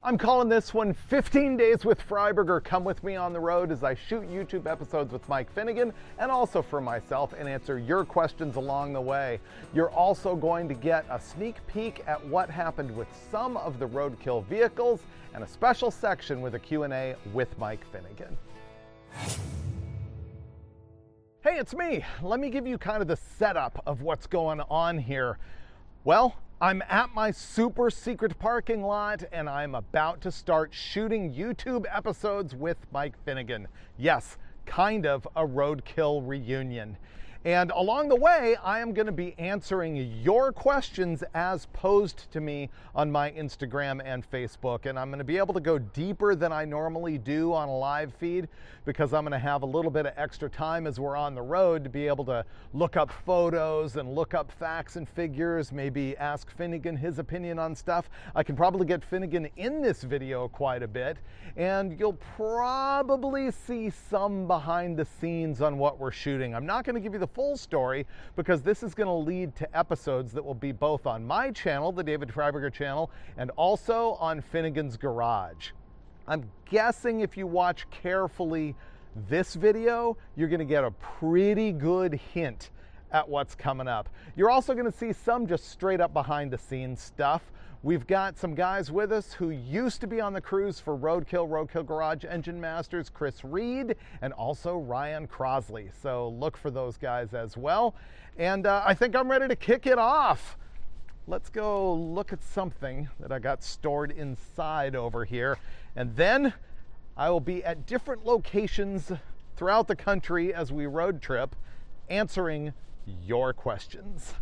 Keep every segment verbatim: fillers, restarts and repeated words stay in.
I'm calling this one fifteen days with Freiburger. Come with me on the road as I shoot YouTube episodes with Mike Finnegan and also for myself and answer your questions along the way. You're also going to get a sneak peek at what happened with some of the roadkill vehicles and a special section with a Q and A with Mike Finnegan. Hey, it's me. Let me give you kind of the setup of what's going on here. Well, I'm at my super secret parking lot and I'm about to start shooting YouTube episodes with Mike Finnegan. Yes, kind of a roadkill reunion. And along the way, I am going to be answering your questions as posed to me on my Instagram and Facebook. And I'm going to be able to go deeper than I normally do on a live feed because I'm going to have a little bit of extra time as we're on the road to be able to look up photos and look up facts and figures, maybe ask Finnegan his opinion on stuff. I can probably get Finnegan in this video quite a bit, and you'll probably see some behind the scenes on what we're shooting. I'm not going to give you the full story because this is going to lead to episodes that will be both on my channel, the David Freiburger channel, and also on Finnegan's Garage. I'm guessing if you watch carefully this video, you're going to get a pretty good hint at what's coming up. You're also going to see some just straight up behind the scenes stuff. We've got some guys with us who used to be on the crews for Roadkill, Roadkill Garage Engine Masters, Chris Reed, and also Ryan Crosley. So look for those guys as well. And uh, I think I'm ready to kick it off. Let's go look at something that I got stored inside over here. And then I will be at different locations throughout the country as we road trip, answering your questions.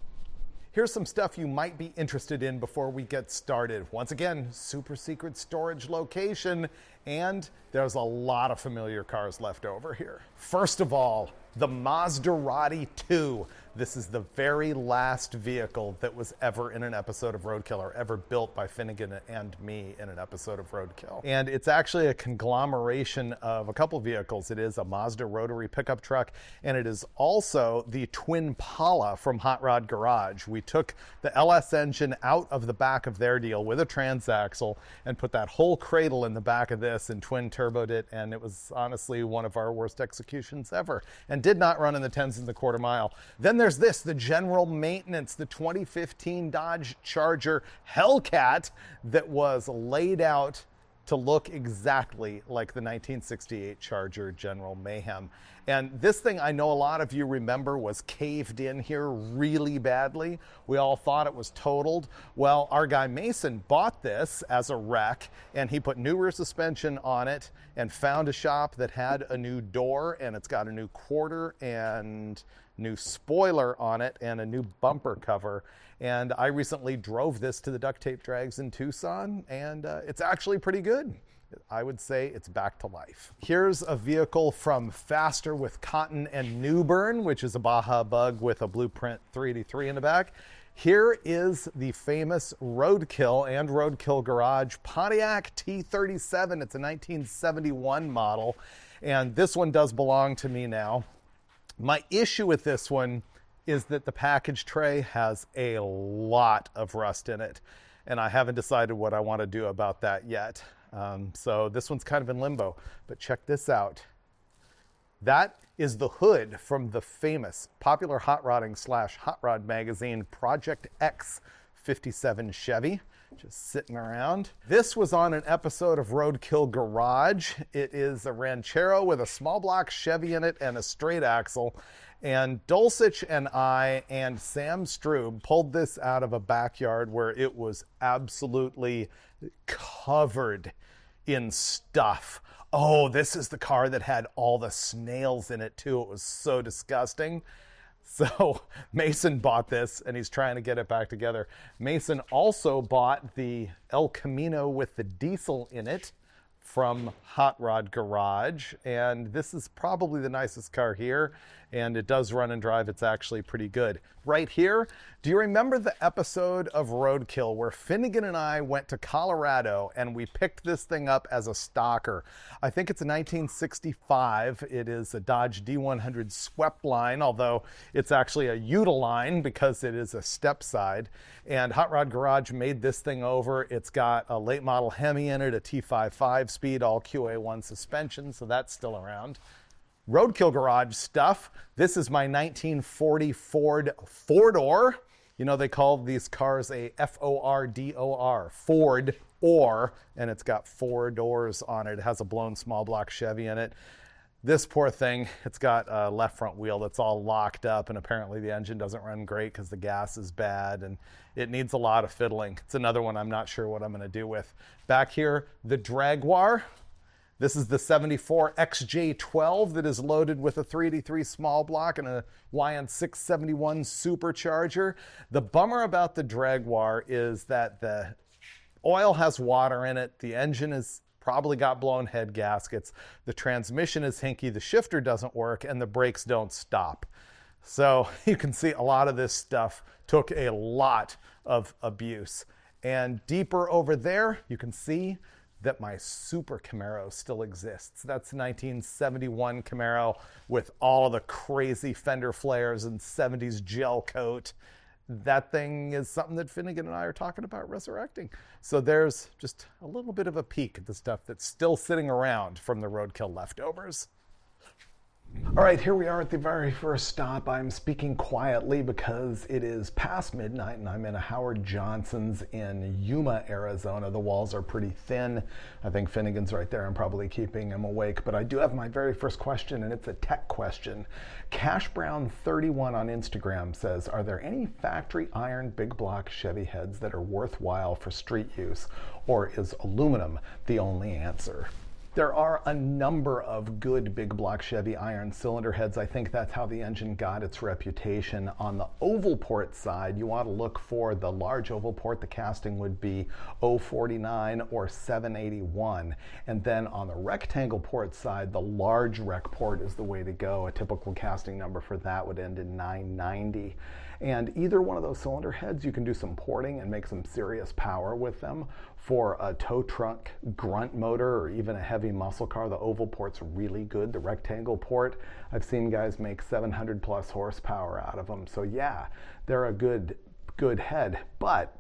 Here's some stuff you might be interested in before we get started. Once again, super secret storage location, and there's a lot of familiar cars left over here. First of all, the Maserati two. This is the very last vehicle that was ever in an episode of Roadkill, or ever built by Finnegan and me in an episode of Roadkill. And it's actually a conglomeration of a couple vehicles. It is a Mazda rotary pickup truck, and it is also the twin Pala from Hot Rod Garage. We took the L S engine out of the back of their deal with a transaxle and put that whole cradle in the back of this and twin turboed it, and it was honestly one of our worst executions ever, and did not run in the tens and the quarter mile. Then there's this, the general maintenance, the twenty fifteen Dodge Charger Hellcat that was laid out to look exactly like the nineteen sixty-eight Charger General Mayhem. And this thing, I know a lot of you remember, was caved in here really badly. We all thought it was totaled. Well, our guy Mason bought this as a wreck, and he put new rear suspension on it and found a shop that had a new door, and it's got a new quarter and new spoiler on it and a new bumper cover. And I recently drove this to the Duct Tape Drags in Tucson, and uh, it's actually pretty good. I would say it's back to life. Here's a vehicle from Faster with Cotton and Newbern, which is a Baja Bug with a Blueprint three eighty-three in the back. Here is the famous Roadkill and Roadkill Garage Pontiac T thirty-seven. It's a nineteen seventy-one model, and this one does belong to me now. My issue with this one is that the package tray has a lot of rust in it, and I haven't decided what I want to do about that yet. Um, so this one's kind of in limbo, but check this out. That is the hood from the famous popular hot rodding slash hot rod magazine Project X fifty-seven Chevy, just sitting around. This was on an episode of Roadkill Garage. It is a Ranchero with a small block Chevy in it and a straight axle. And Dulcich and I and Sam Strube pulled this out of a backyard where it was absolutely covered in stuff. Oh, this is the car that had all the snails in it too. It was so disgusting. So Mason bought this and he's trying to get it back together. Mason also bought the El Camino with the diesel in it from Hot Rod Garage, and this is probably the nicest car here. and it does run and drive. It's actually pretty good. Right here, do you remember the episode of Roadkill where Finnegan and I went to Colorado and we picked this thing up as a stocker? I think it's a nineteen sixty-five. It is a Dodge D one hundred swept line, although it's actually a Utiline because it is a step side. And Hot Rod Garage made this thing over. It's got a late model Hemi in it, a T fifty-five speed, all Q A one suspension, so that's still around. Roadkill Garage stuff. This is my nineteen forty Ford four-door. You know, they call these cars a F O R D O R, Ford or, and it's got four doors on it. It has a blown small block Chevy in it. This poor thing, it's got a left front wheel that's all locked up, and apparently the engine doesn't run great because the gas is bad and it needs a lot of fiddling. It's another one I'm not sure what I'm going to do with. Back here, the Draguar. This is the seventy-four X J twelve that is loaded with a three eighty-three small block and a Y N six seventy-one supercharger. The bummer about the Draguar is that the oil has water in it. The engine is probably got blown head gaskets. The transmission is hinky. The shifter doesn't work and the brakes don't stop. So you can see a lot of this stuff took a lot of abuse. And deeper over there, you can see that my Super Camaro still exists. That's nineteen seventy-one Camaro with all the crazy fender flares and seventies gel coat. That thing is something that Finnegan and I are talking about resurrecting. So there's just a little bit of a peek at the stuff that's still sitting around from the Roadkill leftovers. All right, here we are at the very first stop. I'm speaking quietly because it is past midnight and I'm in a Howard Johnson's in Yuma, Arizona. The walls are pretty thin. I think Finnegan's right there. I'm probably keeping him awake, but I do have my very first question, and it's a tech question. Cash Brown thirty-one on Instagram says, are there any factory iron big block Chevy heads that are worthwhile for street use, or is aluminum the only answer? There are a number of good big block Chevy iron cylinder heads. I think that's how the engine got its reputation. On the oval port side, you want to look for the large oval port. The casting would be oh forty-nine or seven eighty-one. And then on the rectangle port side, the large rec port is the way to go. A typical casting number for that would end in nine ninety. And either one of those cylinder heads, you can do some porting and make some serious power with them. For a tow truck grunt motor or even a heavy muscle car, the oval port's really good. The rectangle port, I've seen guys make seven hundred plus horsepower out of them. So yeah, they're a good, good head. But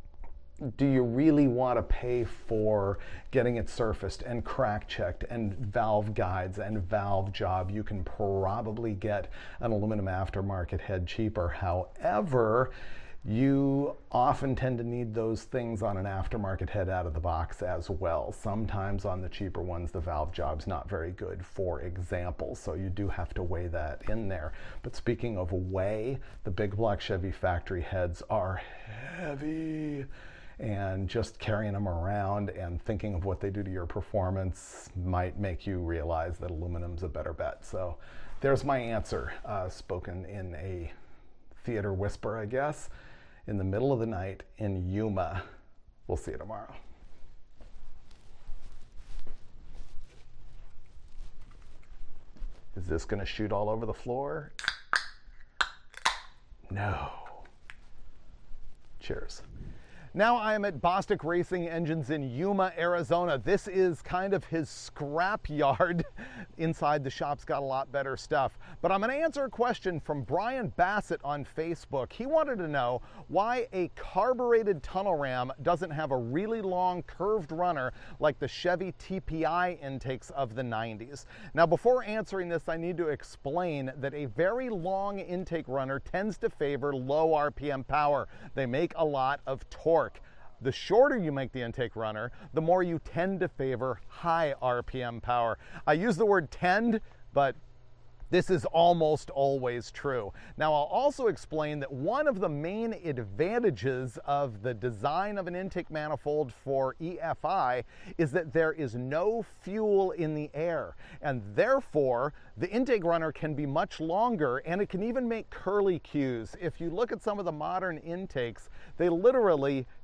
do you really want to pay for getting it surfaced and crack checked and valve guides and valve job? You can probably get an aluminum aftermarket head cheaper. However, you often tend to need those things on an aftermarket head out of the box as well. Sometimes on the cheaper ones, the valve job's not very good, for example, so you do have to weigh that in there. But speaking of weigh, the big block Chevy factory heads are heavy, and just carrying them around and thinking of what they do to your performance might make you realize that aluminum's a better bet. So there's my answer, uh, spoken in a theater whisper, I guess, in the middle of the night in Yuma. We'll see you tomorrow. Is this going to shoot all over the floor? No. Cheers. Now I am at Bostic Racing Engines in Yuma, Arizona. This is kind of his scrap yard. Inside the shop's got a lot better stuff. But I'm going to answer a question from Brian Bassett on Facebook. He wanted to know why a carbureted tunnel ram doesn't have a really long curved runner like the Chevy T P I intakes of the nineties. Now before answering this, I need to explain that a very long intake runner tends to favor low R P M power. They make a lot of torque. The shorter you make the intake runner, the more you tend to favor high R P M power. I use the word tend, but this is almost always true. Now, I'll also explain that one of the main advantages of the design of an intake manifold for E F I is that there is no fuel in the air, and therefore the intake runner can be much longer, and it can even make curly cues. If you look at some of the modern intakes, they literally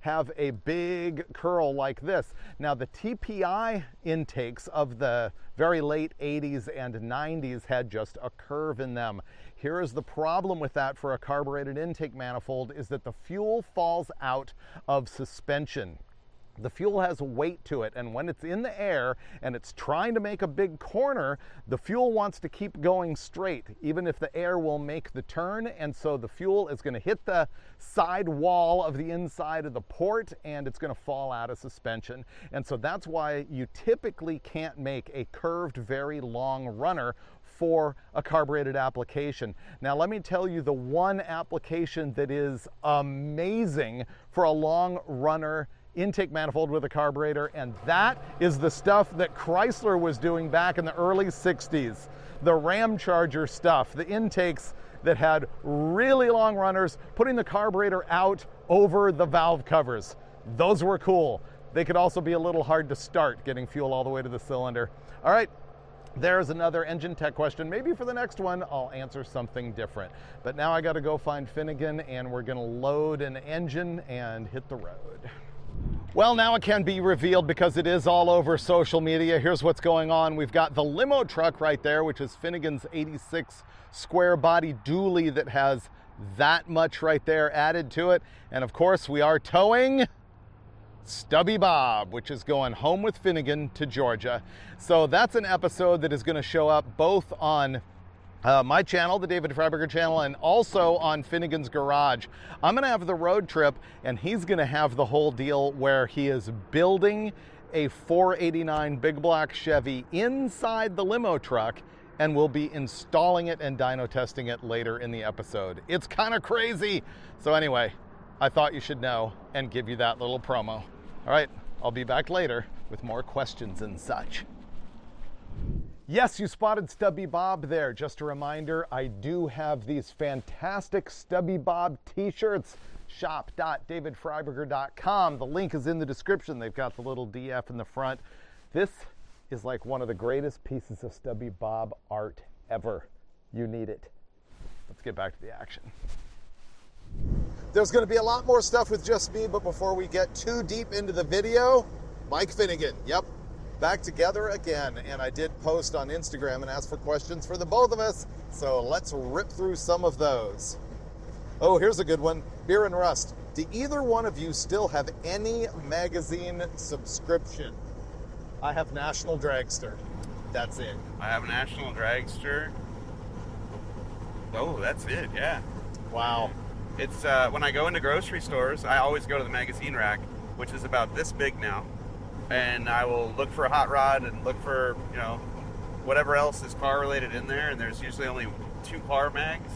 have a big curl like this. Now the T P I intakes of the very late eighties and nineties had just a curve in them. Here is the problem with that for a carbureted intake manifold, is that the fuel falls out of suspension. The fuel has weight to it, and when it's in the air and it's trying to make a big corner, the fuel wants to keep going straight, even if the air will make the turn, and so the fuel is going to hit the side wall of the inside of the port, and it's going to fall out of suspension. And so that's why you typically can't make a curved, very long runner for a carbureted application. Now let me tell you the one application that is amazing for a long runner intake manifold with a carburetor, and that is the stuff that Chrysler was doing back in the early sixties. The Ramcharger stuff, the intakes that had really long runners, putting the carburetor out over the valve covers. Those were cool. They could also be a little hard to start, getting fuel all the way to the cylinder. All right, there's another engine tech question. Maybe for the next one, I'll answer something different. But now I gotta go find Finnegan, and we're gonna load an engine and hit the road. Well, now it can be revealed because it is all over social media. Here's what's going on. We've got the limo truck right there, which is Finnegan's eighty-six square body dually that has that much right there added to it. And of course, we are towing Stubby Bob, which is going home with Finnegan to Georgia. So that's an episode that is going to show up both on Uh, my channel, the David Freiberger channel, and also on Finnegan's Garage. I'm gonna have the road trip, and he's gonna have the whole deal where he is building a four eighty-nine big block Chevy inside the limo truck, and we'll be installing it and dyno testing it later in the episode. It's kind of crazy. So anyway, I thought you should know and give you that little promo. All right, I'll be back later with more questions and such. Yes, you spotted Stubby Bob there. Just a reminder, I do have these fantastic Stubby Bob t-shirts. shop dot david freiberger dot com. The link is in the description. They've got the little D F in the front. This is like one of the greatest pieces of Stubby Bob art ever. You need it. Let's get back to the action. There's going to be a lot more stuff with just me, but before we get too deep into the video, Mike Finnegan. Yep. Back together again, and I did post on Instagram and ask for questions for the both of us, so let's rip through some of those. Oh, here's a good one. Beer and Rust. Do either one of you still have any magazine subscription? I have National Dragster. That's it. I have National Dragster. Oh, that's it, yeah. Wow. It's, uh, when I go into grocery stores, I always go to the magazine rack, which is about this big now. And I will look for a hot rod and look for, you know, whatever else is car related in there. And there's usually only two car mags.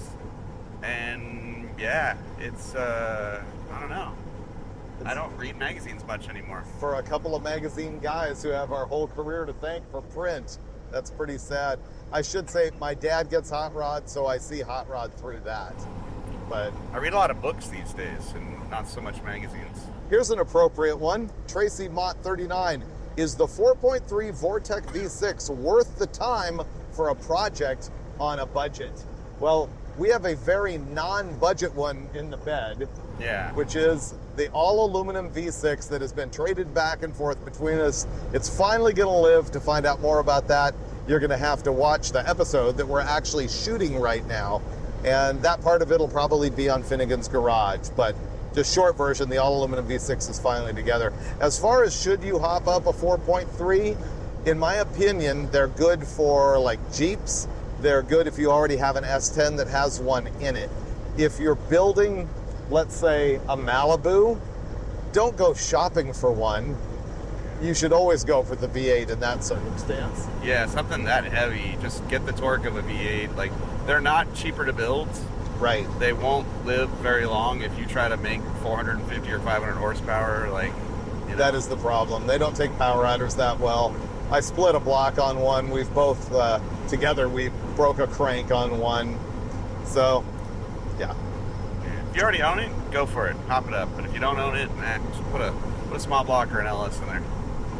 And yeah, it's, uh, I don't know. It's, I don't read magazines much anymore. For a couple of magazine guys who have our whole career to thank for print, that's pretty sad. I should say my dad gets hot rod, so I see hot rod through that. But I read a lot of books these days and not so much magazines. Here's an appropriate one. Tracy Mott thirty-nine. Is the four point three Vortec V six worth the time for a project on a budget? Well, we have a very non-budget one in the bed. Yeah. Which is the all-aluminum V six that has been traded back and forth between us. It's finally going to live. To find out more about that, you're going to have to watch the episode that we're actually shooting right now. And that part of it will probably be on Finnegan's Garage. But just short version, the all-aluminum V six is finally together. As far as should you hop up a four point three, in my opinion, they're good for like Jeeps. They're good if you already have an S ten that has one in it. If you're building, let's say, a Malibu, don't go shopping for one. You should always go for the V eight in that circumstance. Yeah, something that heavy. Just get the torque of a V eight. Like, they're not cheaper to build. Right. They won't live very long if you try to make four hundred fifty or five hundred horsepower. Like, you know. That is the problem. They don't take power riders that well. I split a block on one. We've both, uh, together, we broke a crank on one. So, yeah. If you already own it, go for it. Hop it up. But if you don't own it, nah, just put a, put a small block or an L S in there.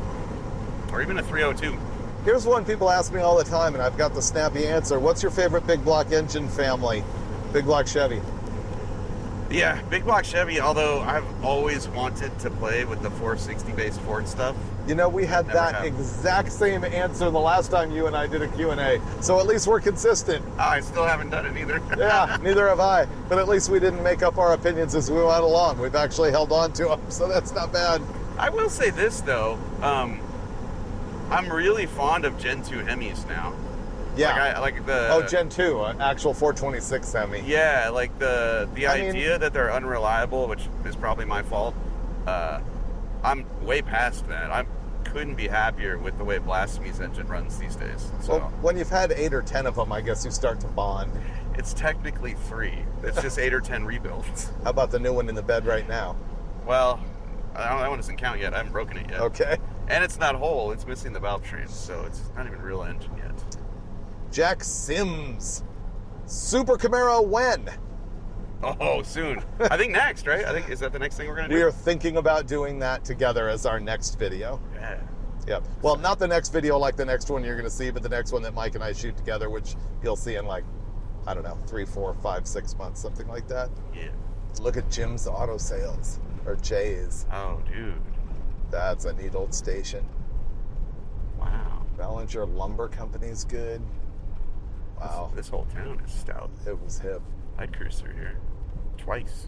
Or even a three oh two. Here's one people ask me all the time, and I've got the snappy answer. What's your favorite big block engine family? Big block Chevy. Yeah, big block Chevy, although I've always wanted to play with the four sixty based Ford stuff. You know, we had Never that have. exact same answer the last time you and I did a Q and A. So at least we're consistent. I still haven't done it either. Yeah, neither have I. But at least we didn't make up our opinions as we went along. We've actually held on to them, so that's not bad. I will say this, though. Um, I'm really fond of Gen two Hemis now. Yeah. Like, I, like the... Oh, Gen two, an actual four twenty-six Hemi. Yeah, like the the I mean- idea that they're unreliable, which is probably my fault. Uh, I'm way past that. I couldn't be happier with the way Blasphemy's engine runs these days. So Well, when you've had eight or ten of them, I guess you start to bond. it's technically three. It's just eight or ten rebuilds. How about the new one in the bed right now? Well, I don't, that one doesn't count yet. I haven't broken it yet. Okay. And it's not whole. It's missing the valve train, so it's not even real engine yet. Jack Sims. Super Camaro when? Oh, soon. I think next, right? I think is that the next thing we're gonna do? We are thinking about doing that together as our next video. Yeah. Yep. Well, not the next video like the next one you're going to see, but the next one that Mike and I shoot together, which you'll see in like, I don't know, three, four, five, six months, something like that. Yeah. Look at Jim's Auto Sales, or Jay's. Oh, dude. That's a neat old station. Wow. Ballinger Lumber Company's good. Wow. This, this whole town is stout. It was hip. I'd cruise through here twice.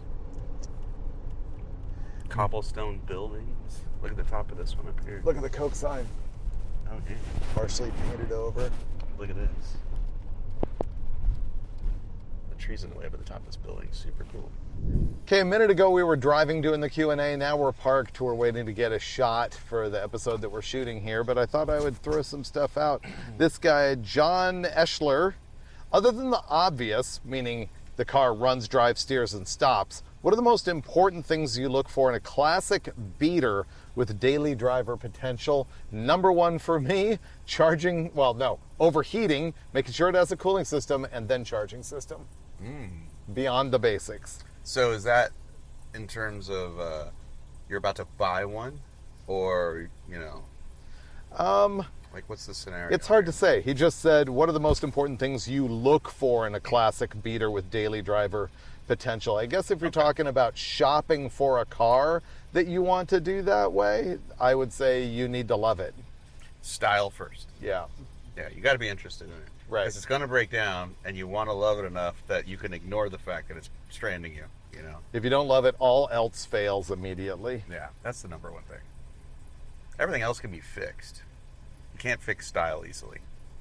Cobblestone buildings. Look at the top of this one up here. Look at the Coke sign. Oh, yeah. Partially painted over. Look at this. The trees in the way up at the top of this building. Super cool. Okay, a minute ago we were driving doing the Q and A. Now we're parked. We're waiting to get a shot for the episode that we're shooting here, but I thought I would throw some stuff out. This guy, John Eschler, other than the obvious, meaning the car runs, drives, steers, and stops, what are the most important things you look for in a classic beater with daily driver potential? Number one for me, charging, well, no, overheating, making sure it has a cooling system, and then charging system. Mm. Beyond the basics. So is that in terms of uh, you're about to buy one, or you know, Um, like what's the scenario? It's hard to say. He just said, what are the most important things you look for in a classic beater with daily driver potential? I guess if you're Okay. talking about shopping for a car that you want to do that way, I would say you need to love it. Style first. Yeah. Yeah, you got to be interested in it. Right. Because it's going to break down, and you want to love it enough that you can ignore the fact that it's stranding you. You know. If you don't love it, all else fails immediately. Yeah, that's the number one thing. Everything else can be fixed. You can't fix style easily.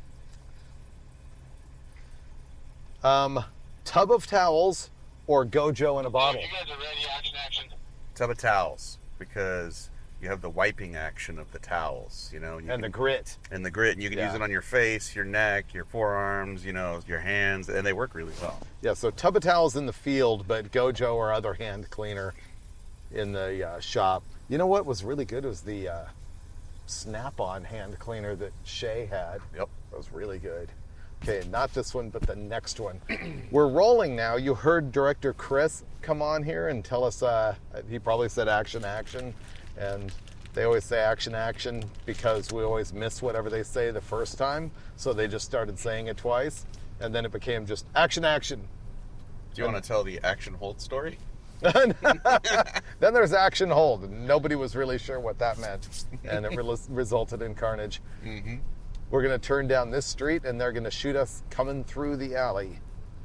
Um, tub of towels or Gojo in a bottle? You guys are ready, action, action. Tub of towels, because you have the wiping action of the towels, you know, and, you And the can, grit. and the grit, and you can Yeah. use it on your face, your neck, your forearms, you know, your hands, and they work really well. Yeah, so tub of towels in the field, but Gojo or other hand cleaner in the uh, shop. You know what was really good was the uh, Snap-on hand cleaner that Shay had. Yep. That was really good. Okay, not this one, but the next one. We're rolling now. You heard director Chris come on here and tell us, uh, he probably said action, action. And they always say action, action because we always miss whatever they say the first time. So they just started saying it twice. And then it became just action, action. Do you want to tell the action hold story? Then there's action hold. And nobody was really sure what that meant. And it re- resulted in carnage. Mm-hmm. We're going to turn down this street and they're going to shoot us coming through the alley.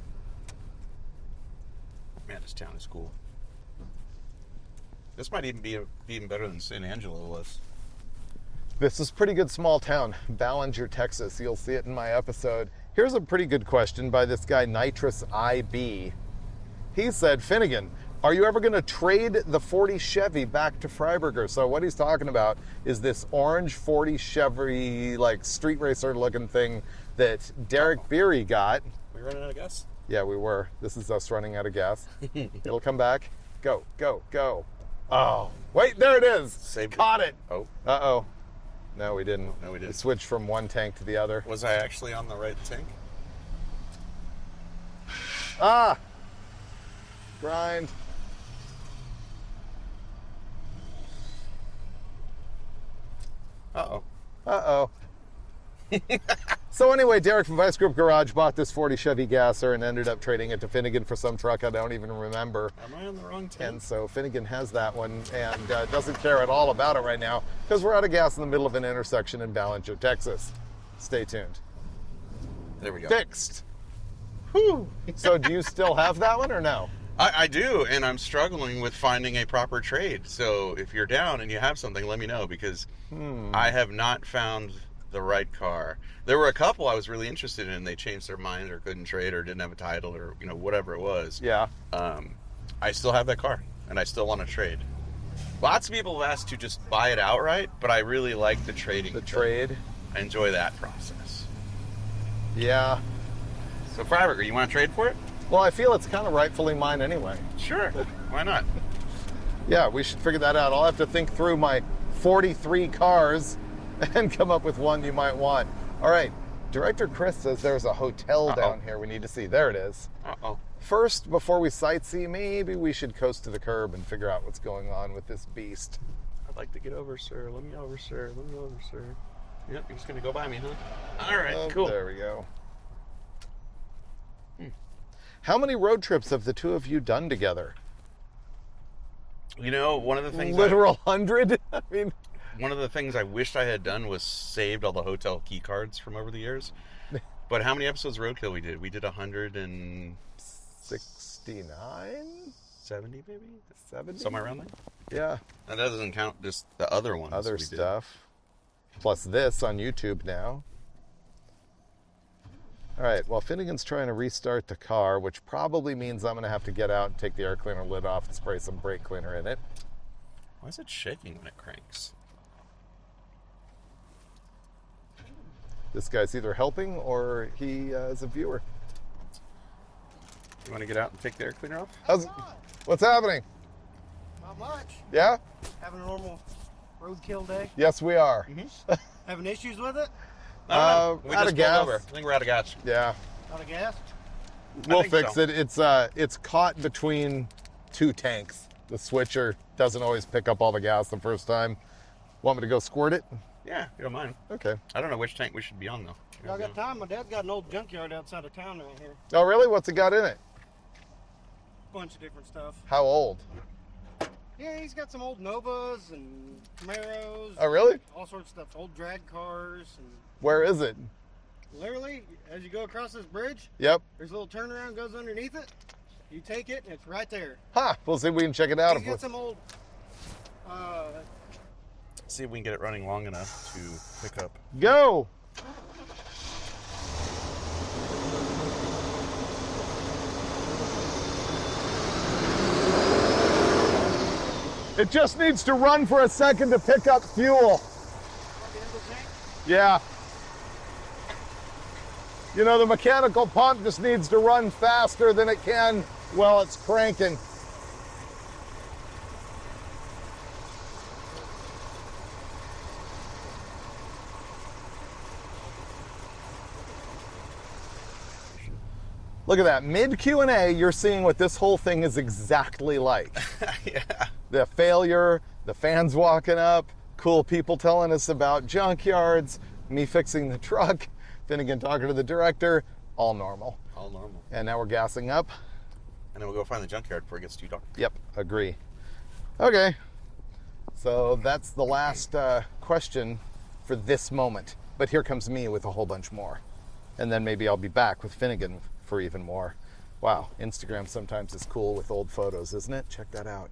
Man, this town is cool. This might even be, a, be even better than San Angelo was. This is pretty good small town, Ballinger, Texas. You'll see it in my episode. Here's a pretty good question by this guy, Nitrous I B. He said, Finnegan, are you ever going to trade the forty Chevy back to Freiberger? So what he's talking about is this orange forty Chevy, like street racer looking thing that Derek Beery got. We running out of gas? Yeah, we were. This is us running out of gas. It'll come back. Go, go, go. Oh, wait, there it is. Saved Caught it. Oh, Uh-oh. No, we didn't. No, we didn't. switched from one tank to the other. was I actually on the right tank? Ah! Grind. Uh-oh. Uh-oh. So anyway, Derek from Vice Group Garage bought this forty Chevy Gasser and ended up trading it to Finnegan for some truck I don't even remember. Am I on the wrong tank? And so Finnegan has that one and uh, doesn't care at all about it right now because we're out of gas in the middle of an intersection in Ballinger, Texas. Stay tuned. There we go. Fixed. Whew. So do you still have that one or no? I, I do, and I'm struggling with finding a proper trade. So if you're down and you have something, let me know, because Hmm. I have not found the right car. There were a couple I was really interested in. They changed their mind or couldn't trade or didn't have a title or, you know, whatever it was. Yeah. Um, I still have that car, and I still want to trade. Lots of people have asked to just buy it outright, but I really like the trading. The thing. trade. I enjoy that process. Yeah. So, Freiberger, you want to trade for it? Well, I feel it's kind of rightfully mine anyway. Sure. Why not? Yeah, we should figure that out. I'll have to think through my forty-three cars and come up with one you might want. All right. Director Chris says there's a hotel Uh-oh. down here we need to see. There it is. Uh-oh. First, before we sightsee, maybe we should coast to the curb and figure out what's going on with this beast. I'd like to get over, sir. Let me over, sir. Let me over, sir. Yep, you're just going to go by me, huh? All right, Oh, cool. There we go. Hmm. How many road trips have the two of you done together? You know, one of the things Literal hundred? I mean, I, one of the things I wished I had done was saved all the hotel key cards from over the years. But how many episodes of Roadkill we did? We did one hundred sixty-nine? seventy, maybe? seventy? Somewhere around there. Yeah. And that doesn't count just the other ones. Other we did. stuff. Plus this on YouTube now. All right, well, Finnegan's trying to restart the car, which probably means I'm going to have to get out and take the air cleaner lid off and spray some brake cleaner in it. Why is it shaking when it cranks? This guy's either helping or he uh, is a viewer. You want to get out and take the air cleaner off? How's, what's happening? Not much. Yeah? Having a normal roadkill day. Yes, we are. Having issues with it? No, no, Uh, we out just of gas. pulled over. I think we're out of gas. Yeah. Out of gas? We'll think fix so. it. It's uh, it's caught between two tanks. The switcher doesn't always pick up all the gas the first time. Want me to go squirt it? Yeah, you don't mind. Okay. I don't know which tank we should be on, though. Y'all got time? My dad's got an old junkyard outside of town right here. Oh, really? What's it got in it? Bunch of different stuff. How old? Yeah, he's got some old Novas and Camaros. Oh, really? All sorts of stuff. Old drag cars. And Where is it? literally, as you go across this bridge, Yep. there's a little turnaround goes underneath it. You take it, and it's right there. Huh. We'll see if we can check it out. He's got some old... Uh, See if we can get it running long enough to pick up. Go. It just needs to run for a second to pick up fuel. Yeah. You know, the mechanical pump just needs to run faster than it can while it's cranking. Look at that. Mid Q and A, you're seeing what this whole thing is exactly like. Yeah. The failure, the fans walking up, cool people telling us about junkyards, me fixing the truck, Finnegan talking to the director, all normal. All normal. And now we're gassing up. And then we'll go find the junkyard before it gets too dark. Yep, agree. Okay, so that's the last uh, question for this moment. But here comes me with a whole bunch more. And then maybe I'll be back with Finnegan for even more. Wow, Instagram sometimes is cool with old photos, isn't it? Check that out.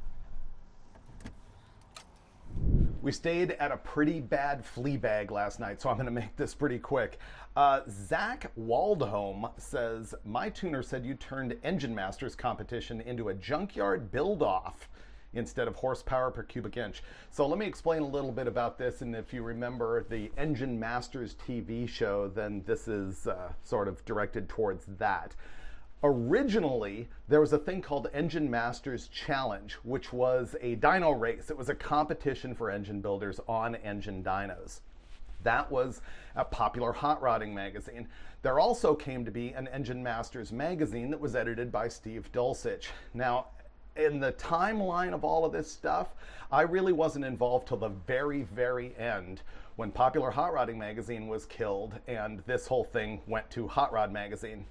We stayed at a pretty bad flea bag last night, so I'm going to make this pretty quick. Uh, Zach Waldholm says, my tuner said you turned Engine Masters competition into a junkyard build-off instead of horsepower per cubic inch. So let me explain a little bit about this, and if you remember the Engine Masters T V show, then this is uh, sort of directed towards that. Originally, there was a thing called Engine Masters Challenge, which was a dyno race. It was a competition for engine builders on engine dynos. That was a popular hot rodding magazine. There also came to be an Engine Masters magazine that was edited by Steve Dulcich. Now, in the timeline of all of this stuff, I really wasn't involved till the very, very end when Popular Hot Rodding Magazine was killed and this whole thing went to Hot Rod Magazine.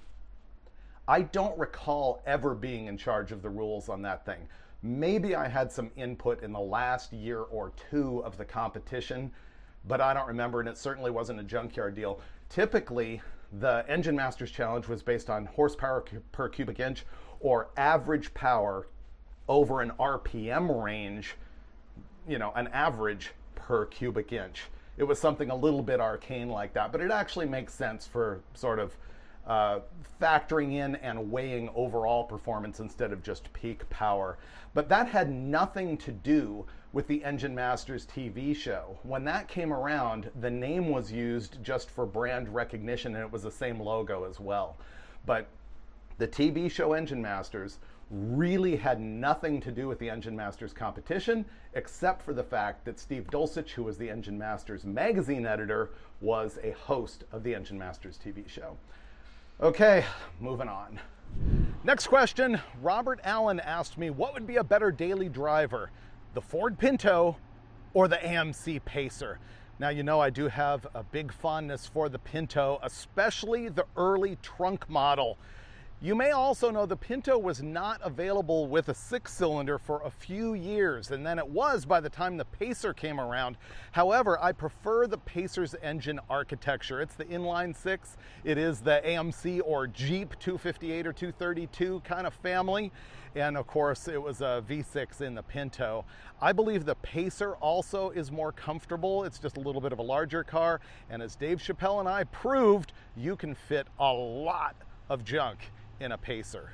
I don't recall ever being in charge of the rules on that thing. Maybe I had some input in the last year or two of the competition, but I don't remember, and it certainly wasn't a junkyard deal. Typically, the Engine Masters Challenge was based on horsepower per cubic inch or average power over an R P M range, you know, an average per cubic inch. It was something a little bit arcane like that, but it actually makes sense for sort of uh, factoring in and weighing overall performance instead of just peak power. But that had nothing to do with the Engine Masters T V show. When that came around, the name was used just for brand recognition, and it was the same logo as well. But the T V show Engine Masters really had nothing to do with the Engine Masters competition, except for the fact that Steve Dulcich, who was the Engine Masters magazine editor, was a host of the Engine Masters T V show. Okay, moving on. Next question, Robert Allen asked me, what would be a better daily driver, the Ford Pinto or the A M C Pacer? Now, you know I do have a big fondness for the Pinto, especially the early trunk model. You may also know the Pinto was not available with a six-cylinder for a few years, and then it was by the time the Pacer came around. However, I prefer the Pacer's engine architecture. It's the inline six. It is the A M C or Jeep two fifty-eight or two thirty-two kind of family. And of course, it was a V six in the Pinto. I believe the Pacer also is more comfortable. It's just a little bit of a larger car. And as Dave Chappelle and I proved, you can fit a lot of junk in a Pacer.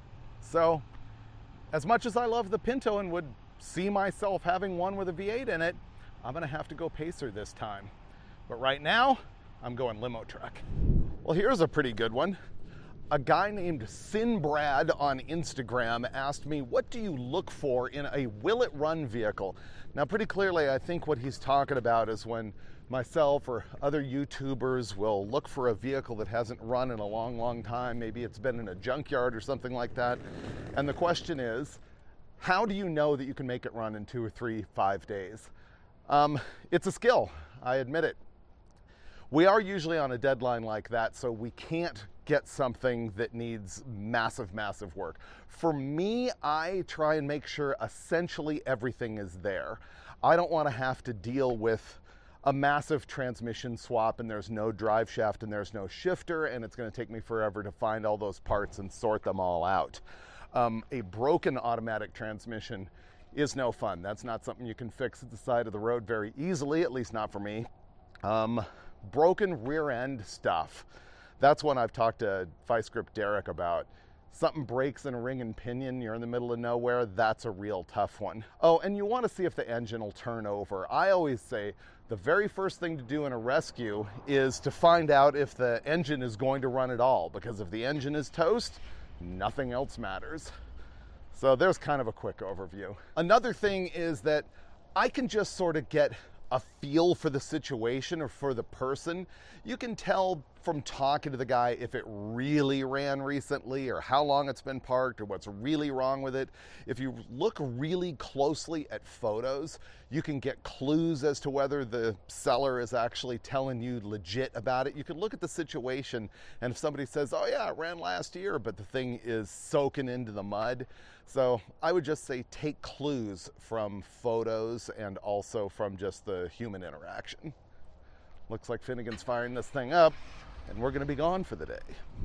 So, as much as I love the Pinto and would see myself having one with a V eight in it, I'm gonna have to go Pacer this time. But right now, I'm going limo truck. Well, here's a pretty good one. A guy named Sinbrad on Instagram asked me, what do you look for in a will it run vehicle? Now, pretty clearly, I think what he's talking about is when myself or other YouTubers will look for a vehicle that hasn't run in a long, long time. Maybe it's been in a junkyard or something like that. And the question is, how do you know that you can make it run in two or three, five days? Um, it's a skill, I admit it. We are usually on a deadline like that, so we can't get something that needs massive, massive work. For me, I try and make sure essentially everything is there. I don't want to have to deal with a massive transmission swap and there's no drive shaft and there's no shifter, and it's going to take me forever to find all those parts and sort them all out. Um, a broken automatic transmission is no fun. That's not something you can fix at the side of the road very easily, at least not for me. Um, broken rear end stuff. That's one I've talked to Vice Grip Derek about. Something breaks in a ring and pinion, you're in the middle of nowhere, that's a real tough one. Oh, and you want to see if the engine will turn over. I always say the very first thing to do in a rescue is to find out if the engine is going to run at all, because if the engine is toast, nothing else matters. So there's kind of a quick overview. Another thing is that I can just sort of get a feel for the situation or for the person. You can tell from talking to the guy if it really ran recently or how long it's been parked or what's really wrong with it. If you look really closely at photos, you can get clues as to whether the seller is actually telling you legit about it. You can look at the situation, and if somebody says, oh yeah, it ran last year, but the thing is soaking into the mud. So I would just say take clues from photos and also from just the human interaction. Looks like Finnegan's firing this thing up, and we're gonna be gone for the day.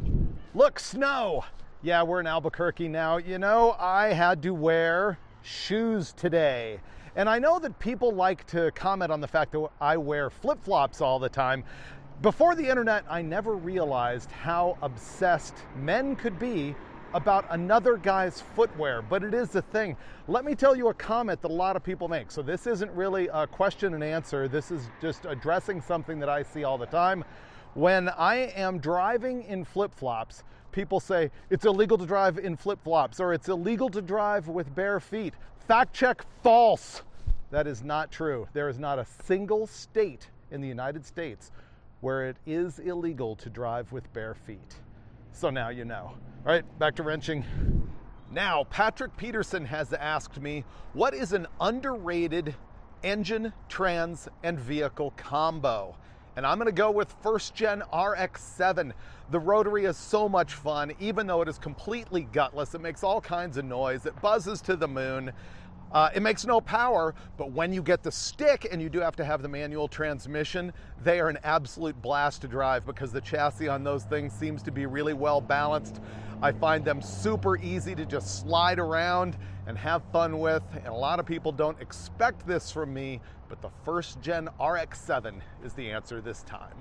Look, snow! Yeah, we're in Albuquerque now. You know, I had to wear shoes today. And I know that people like to comment on the fact that I wear flip-flops all the time. Before the internet, I never realized how obsessed men could be about another guy's footwear, but it is a thing. Let me tell you a comment that a lot of people make. So this isn't really a question and answer. This is just addressing something that I see all the time. When I am driving in flip-flops, people say it's illegal to drive in flip-flops or it's illegal to drive with bare feet. Fact check, false. That is not true. There is not a single state in the United States where it is illegal to drive with bare feet. So now you know. All right, back to wrenching. Now, Patrick Peterson has asked me, what is an underrated engine, trans, and vehicle combo? And I'm gonna go with first gen R X seven. The rotary is so much fun, even though it is completely gutless. It makes all kinds of noise. It buzzes to the moon. Uh, it makes no power, but when you get the stick, and you do have to have the manual transmission, they are an absolute blast to drive because the chassis on those things seems to be really well balanced. I find them super easy to just slide around and have fun with, and a lot of people don't expect this from me, but the first gen R X seven is the answer this time.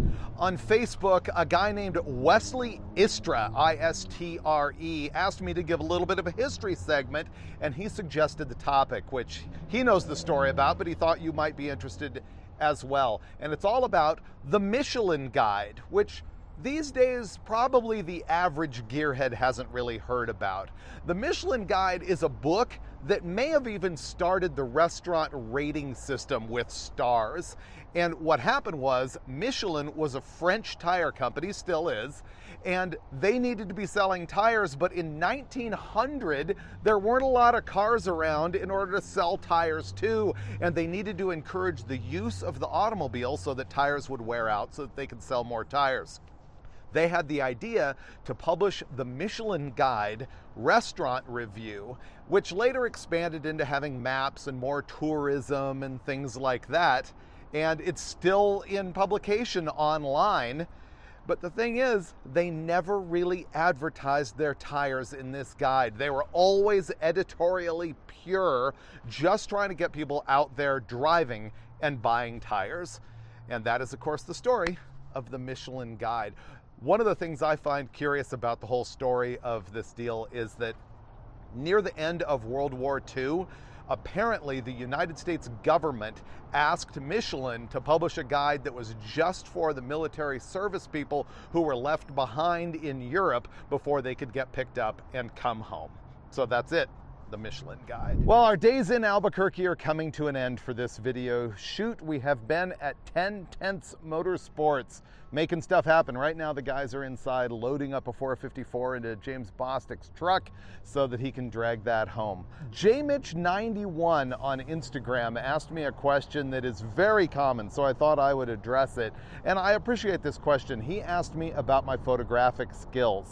On Facebook, a guy named Wesley Istre, I S T R E, asked me to give a little bit of a history segment, and he suggested the topic, which he knows the story about, but he thought you might be interested as well. And it's all about the Michelin Guide, which these days, probably the average gearhead hasn't really heard about. The Michelin Guide is a book that may have even started the restaurant rating system with stars. And what happened was, Michelin was a French tire company, still is, and they needed to be selling tires, but in nineteen hundred, there weren't a lot of cars around in order to sell tires too, and they needed to encourage the use of the automobile so that tires would wear out so that they could sell more tires. They had the idea to publish the Michelin Guide restaurant review, which later expanded into having maps and more tourism and things like that. And it's still in publication online. But the thing is, they never really advertised their tires in this guide. They were always editorially pure, just trying to get people out there driving and buying tires. And that is, of course, the story of the Michelin Guide. One of the things I find curious about the whole story of this deal is that near the end of World War Two, apparently the United States government asked Michelin to publish a guide that was just for the military service people who were left behind in Europe before they could get picked up and come home. So that's it, the Michelin Guide. Well, our days in Albuquerque are coming to an end for this video shoot. We have been at ten Tenths Motorsports, making stuff happen. Right now, the guys are inside loading up a four fifty-four into James Bostic's truck so that he can drag that home. J Mitch ninety-one on Instagram asked me a question that is very common, so I thought I would address it. And I appreciate this question. He asked me about my photographic skills.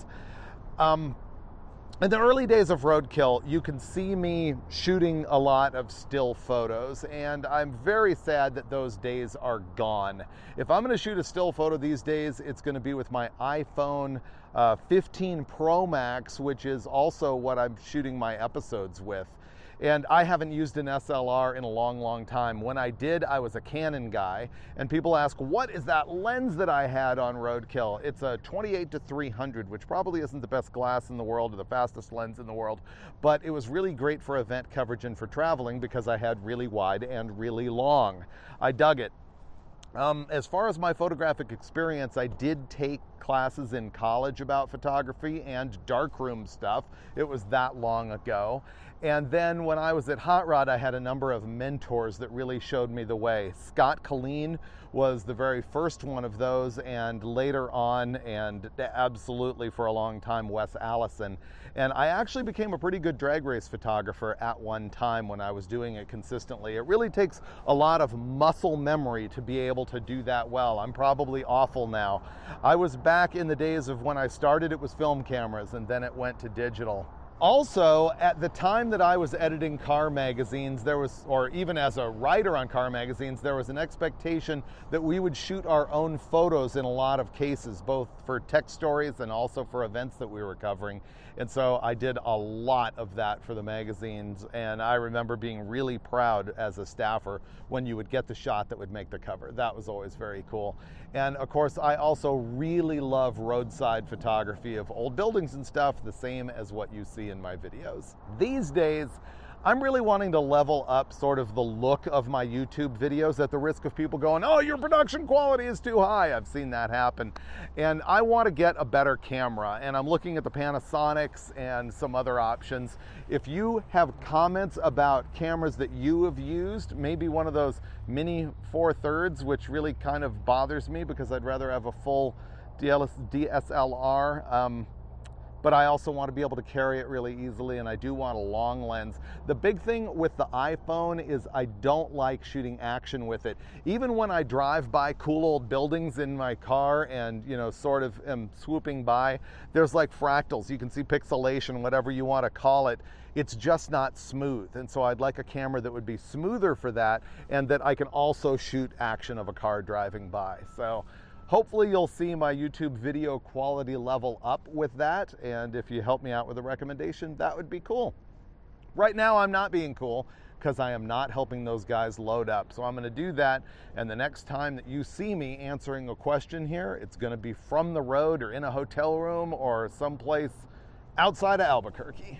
Um, In the early days of Roadkill, you can see me shooting a lot of still photos, and I'm very sad that those days are gone. If I'm gonna shoot a still photo these days, it's gonna be with my iPhone uh, fifteen Pro Max, which is also what I'm shooting my episodes with. And I haven't used an S L R in a long, long time. When I did, I was a Canon guy, and people ask, what is that lens that I had on Roadkill? It's a twenty-eight to three hundred, which probably isn't the best glass in the world or the fastest lens in the world, but it was really great for event coverage and for traveling because I had really wide and really long. I dug it. Um, as far as my photographic experience, I did take classes in college about photography and darkroom stuff. It was that long ago. And then when I was at Hot Rod, I had a number of mentors that really showed me the way. Scott Colleen was the very first one of those, and later on, and absolutely for a long time, Wes Allison. And I actually became a pretty good drag race photographer at one time when I was doing it consistently. It really takes a lot of muscle memory to be able to do that well. I'm probably awful now. I was back in the days of when I started, it was film cameras, and then it went to digital. Also, at the time that I was editing car magazines, there was, or even as a writer on car magazines, there was an expectation that we would shoot our own photos in a lot of cases, both for tech stories and also for events that we were covering. And so I did a lot of that for the magazines, and I remember being really proud as a staffer when you would get the shot that would make the cover. That was always very cool. And of course, I also really love roadside photography of old buildings and stuff, the same as what you see in my videos. These days, I'm really wanting to level up sort of the look of my YouTube videos at the risk of people going, oh, your production quality is too high. I've seen that happen. And I want to get a better camera, and I'm looking at the Panasonics and some other options. If you have comments about cameras that you have used, maybe one of those mini four thirds, which really kind of bothers me because I'd rather have a full D S L R. Um, but I also want to be able to carry it really easily, and I do want a long lens. The big thing with the iPhone is I don't like shooting action with it. Even when I drive by cool old buildings in my car and, you know, sort of am swooping by, there's like fractals. You can see pixelation, whatever you want to call it. It's just not smooth. And so I'd like a camera that would be smoother for that, and that I can also shoot action of a car driving by. So hopefully you'll see my YouTube video quality level up with that, and if you help me out with a recommendation, that would be cool. Right now I'm not being cool because I am not helping those guys load up. So I'm going to do that, and the next time that you see me answering a question here, it's going to be from the road or in a hotel room or someplace outside of Albuquerque.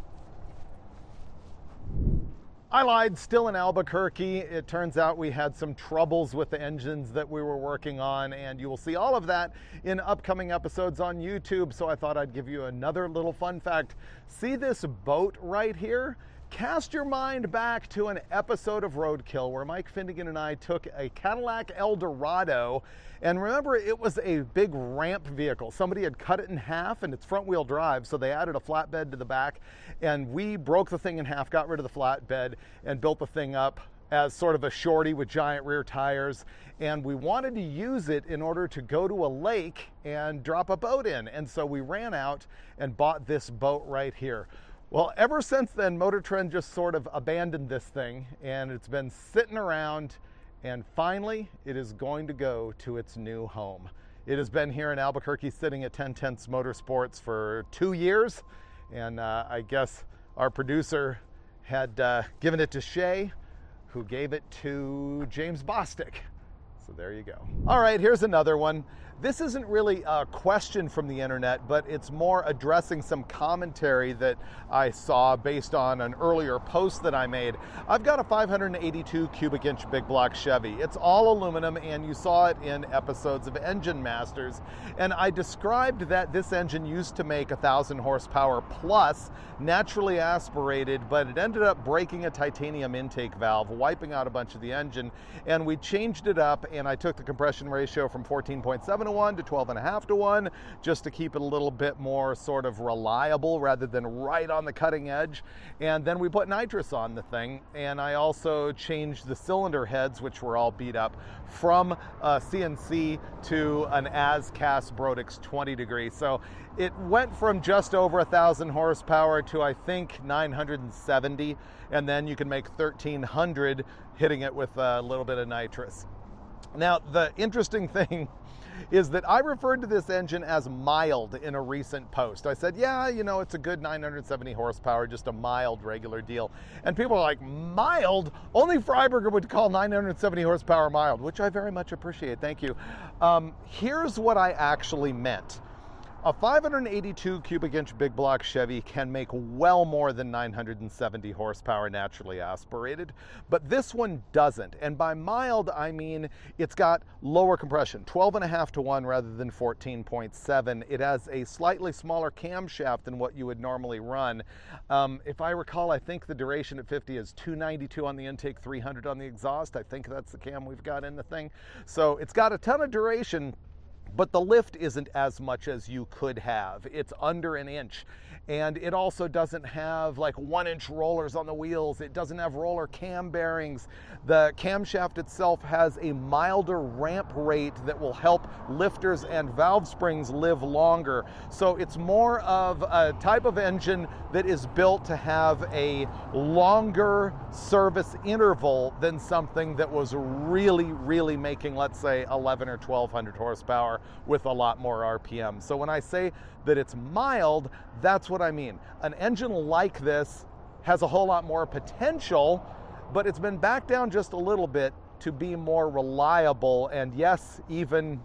I lied, still in Albuquerque. It turns out we had some troubles with the engines that we were working on, and you will see all of that in upcoming episodes on YouTube. So I thought I'd give you another little fun fact. See this boat right here? Cast your mind back to an episode of Roadkill where Mike Finnegan and I took a Cadillac Eldorado, and remember, it was a big ramp vehicle. Somebody had cut it in half, and it's front wheel drive, so they added a flatbed to the back, and we broke the thing in half, got rid of the flatbed, and built the thing up as sort of a shorty with giant rear tires. And we wanted to use it in order to go to a lake and drop a boat in. And so we ran out and bought this boat right here. Well, ever since then, Motor Trend just sort of abandoned this thing, and it's been sitting around, and finally it is going to go to its new home. It has been here in Albuquerque sitting at ten tenths Motorsports for two years, and uh, I guess our producer had uh, given it to Shay, who gave it to James Bostic. So there you go. All right, here's another one. This isn't really a question from the internet, but it's more addressing some commentary that I saw based on an earlier post that I made. I've got a five hundred eighty-two cubic inch big block Chevy. It's all aluminum, and you saw it in episodes of Engine Masters. And I described that this engine used to make one thousand horsepower plus, naturally aspirated, but it ended up breaking a titanium intake valve, wiping out a bunch of the engine, and we changed it up, and I took the compression ratio from fourteen point seven to one to twelve and a half to one, just to keep it a little bit more sort of reliable rather than right on the cutting edge. And then we put nitrous on the thing, and I also changed the cylinder heads, which were all beat up, from uh, C N C to an as-cast Brodix twenty degree. So it went from just over a thousand horsepower to I think nine hundred seventy, and then you can make thirteen hundred hitting it with a little bit of nitrous. Now, the interesting thing is that I referred to this engine as mild in a recent post. I said, yeah, you know, it's a good nine hundred seventy horsepower, just a mild regular deal. And people are like, mild? Only Freiberger would call nine hundred seventy horsepower mild, which I very much appreciate, thank you. Um, here's what I actually meant. A five hundred eighty-two cubic inch big block Chevy can make well more than nine hundred seventy horsepower naturally aspirated, but this one doesn't. And by mild, I mean it's got lower compression, twelve and a half to one rather than fourteen point seven. It has a slightly smaller camshaft than what you would normally run. Um, if I recall, I think the duration at fifty is two ninety-two on the intake, three hundred on the exhaust. I think that's the cam we've got in the thing. So it's got a ton of duration, but the lift isn't as much as you could have. It's under an inch. And it also doesn't have like one inch rollers on the wheels. It doesn't have roller cam bearings. The camshaft itself has a milder ramp rate that will help lifters and valve springs live longer. So it's more of a type of engine that is built to have a longer service interval than something that was really, really making, let's say, eleven or twelve hundred horsepower with a lot more R P M. So when I say that it's mild, that's what I mean. An engine like this has a whole lot more potential, but it's been backed down just a little bit to be more reliable and, yes, even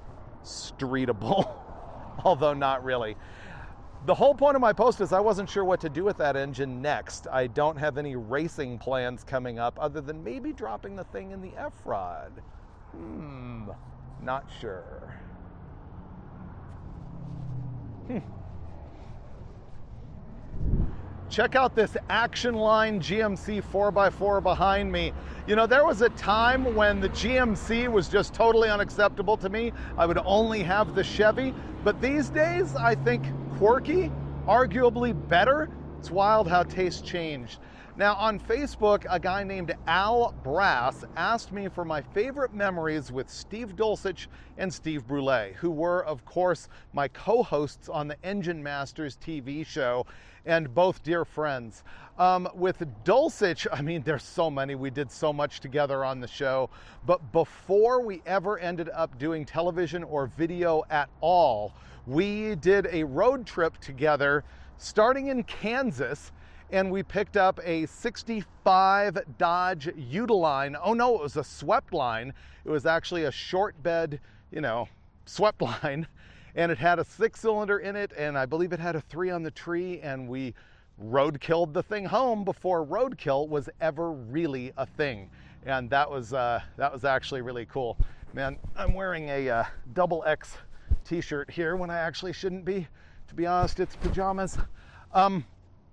streetable, although not really. The whole point of my post is I wasn't sure what to do with that engine next. I don't have any racing plans coming up other than maybe dropping the thing in the F-Rod. Hmm, not sure. Hmm. Check out this Action Line G M C four by four behind me. You know, there was a time when the G M C was just totally unacceptable to me. I would only have the Chevy, but these days I think quirky, arguably better. It's wild how tastes changed. Now on Facebook, a guy named Al Brass asked me for my favorite memories with Steve Dulcich and Steve Brule, who were, of course, my co-hosts on the Engine Masters T V show and both dear friends. Um, with Dulcich, I mean, there's so many. We did so much together on the show. But before we ever ended up doing television or video at all, we did a road trip together starting in Kansas, and we picked up a sixty-five Dodge Utiline. Oh no, it was a swept line. It was actually a short bed, you know, swept line. And it had a six cylinder in it, and I believe it had a three on the tree, and we roadkilled the thing home before roadkill was ever really a thing. And that was, uh, that was actually really cool. Man, I'm wearing a uh, double X t-shirt here when I actually shouldn't be. To be honest, it's pajamas. Um,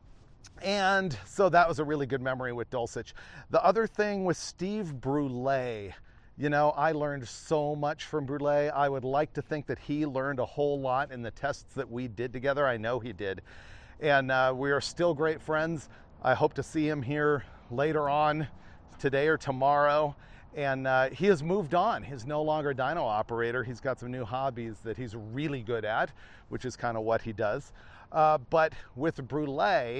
and so that was a really good memory with Dulcich. The other thing was Steve Brule. You know, I learned so much from Brule. I would like to think that he learned a whole lot in the tests that we did together. I know he did. And uh, we are still great friends. I hope to see him here later on today or tomorrow. And uh, he has moved on. He's no longer a dyno operator. He's got some new hobbies that he's really good at, which is kind of what he does. Uh, but with Brule,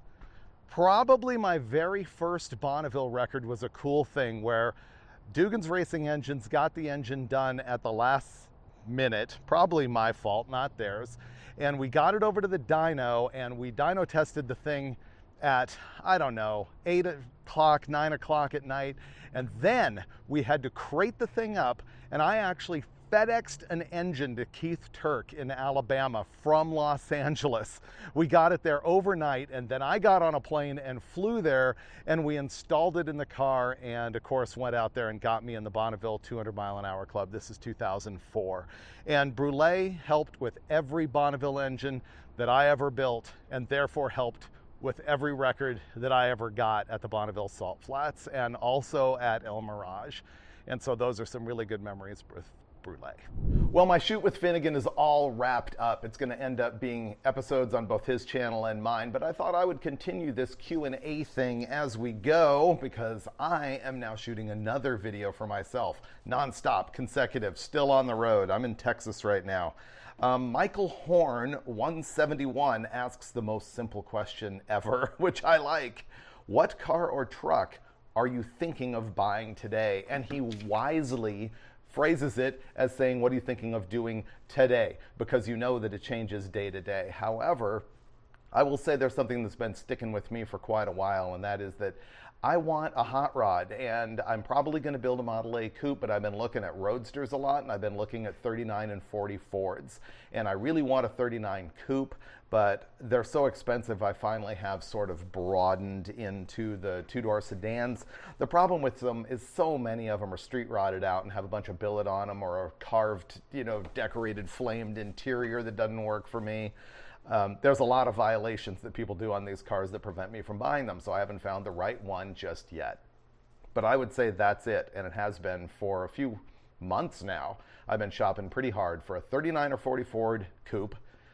probably my very first Bonneville record was a cool thing where Dugan's Racing Engines got the engine done at the last minute, probably my fault, not theirs. And we got it over to the dyno, and we dyno tested the thing at, I don't know, eight o'clock, nine o'clock at night. And then we had to crate the thing up, and I actually FedExed an engine to Keith Turk in Alabama from Los Angeles. We got it there overnight, and then I got on a plane and flew there, and we installed it in the car, and of course went out there and got me in the Bonneville two hundred mile an hour club. This is two thousand four. And Brule helped with every Bonneville engine that I ever built, and therefore helped with every record that I ever got at the Bonneville Salt Flats and also at El Mirage. And so those are some really good memories with Brule. Well, my shoot with Finnegan is all wrapped up. It's going to end up being episodes on both his channel and mine, but I thought I would continue this Q and A thing as we go because I am now shooting another video for myself, nonstop, consecutive, still on the road. I'm in Texas right now. Um, Michael Horn one seventy-one asks the most simple question ever, which I like. What car or truck are you thinking of buying today? And he wisely phrases it as saying, what are you thinking of doing today? Because you know that it changes day to day. However, I will say there's something that's been sticking with me for quite a while, and that is that I want a hot rod, and I'm probably going to build a Model A coupe, but I've been looking at Roadsters a lot, and I've been looking at thirty-nine and forty Fords, and I really want a thirty-nine coupe, but they're so expensive I finally have sort of broadened into the two-door sedans. The problem with them is so many of them are street rotted out and have a bunch of billet on them or a carved, you know, decorated flamed interior that doesn't work for me. Um, there's a lot of violations that people do on these cars that prevent me from buying them, so I haven't found the right one just yet. But I would say that's it, and it has been for a few months now. I've been shopping pretty hard for a thirty-nine or forty Ford coupe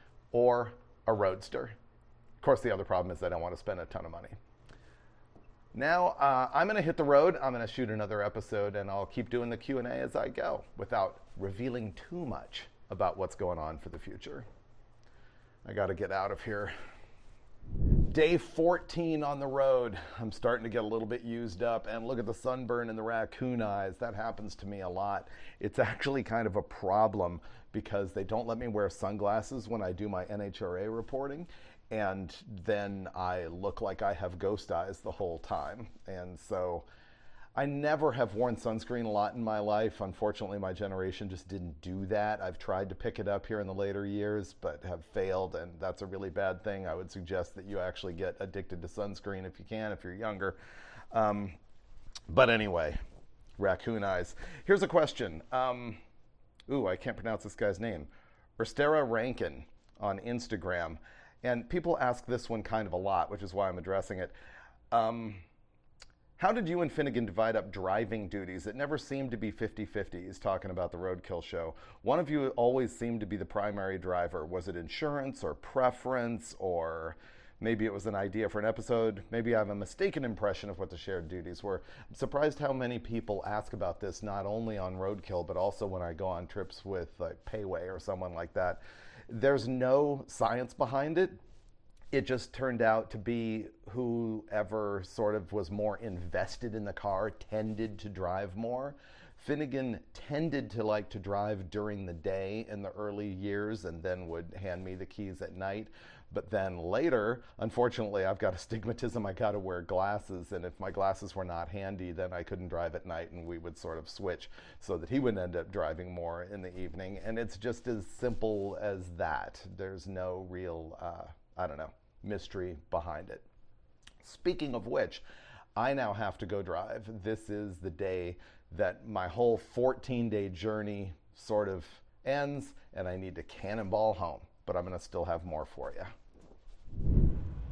or a Roadster. Of course, the other problem is I don't want to spend a ton of money. Now, uh, I'm going to hit the road. I'm going to shoot another episode, and I'll keep doing the Q and A as I go without revealing too much about what's going on for the future. I got to get out of here. Day fourteen on the road. I'm starting to get a little bit used up, and look at the sunburn and the raccoon eyes. That happens to me a lot. It's actually kind of a problem because they don't let me wear sunglasses when I do my N H R A reporting, and then I look like I have ghost eyes the whole time. And so I never have worn sunscreen a lot in my life. Unfortunately, my generation just didn't do that. I've tried to pick it up here in the later years, but have failed, and that's a really bad thing. I would suggest that you actually get addicted to sunscreen if you can, if you're younger. Um, but anyway, raccoon eyes. Here's a question. Um, ooh, I can't pronounce this guy's name. Erstera Rankin on Instagram. And people ask this one kind of a lot, which is why I'm addressing it. Um, How did you and Finnegan divide up driving duties? It never seemed to be fifty fifty. He's talking about the Roadkill show. One of you always seemed to be the primary driver. Was it insurance or preference, or maybe it was an idea for an episode? Maybe I have a mistaken impression of what the shared duties were. I'm surprised how many people ask about this, not only on Roadkill, but also when I go on trips with like Payway or someone like that. There's no science behind it. It just turned out to be whoever sort of was more invested in the car tended to drive more. Finnegan tended to like to drive during the day in the early years and then would hand me the keys at night. But then later, unfortunately, I've got astigmatism. I got to wear glasses, and if my glasses were not handy, then I couldn't drive at night, and we would sort of switch so that he would end up driving more in the evening. And it's just as simple as that. There's no real, uh, I don't know, mystery behind it. Speaking of which, I now have to go drive. This is the day that my whole fourteen-day journey sort of ends, and I need to cannonball home. But I'm going to still have more for you.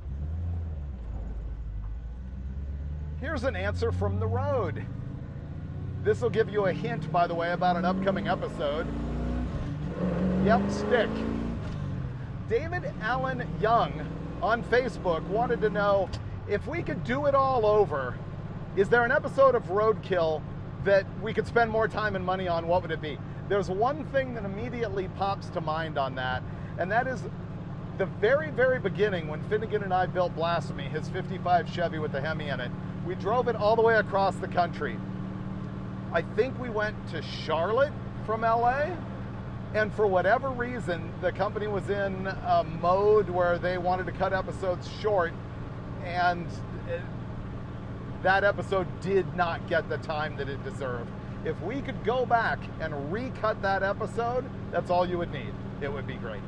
Here's an answer from the road. This will give you a hint, by the way, about an upcoming episode. Yep, stick. David Allen Young on Facebook wanted to know, if we could do it all over, is there an episode of Roadkill that we could spend more time and money on? What would it be? There's one thing that immediately pops to mind on that, and that is the very, very beginning when Finnegan and I built Blasphemy, his fifty-five Chevy with the Hemi in it. We drove it all the way across the country. I think we went to Charlotte from L A, and for whatever reason, the company was in a mode where they wanted to cut episodes short, and it, that episode did not get the time that it deserved. If we could go back and recut that episode, that's all you would need. It would be great.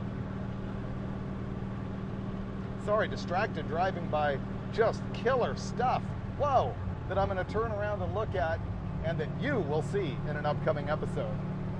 Sorry, distracted driving by just killer stuff. Whoa, that I'm going to turn around and look at, and that you will see in an upcoming episode.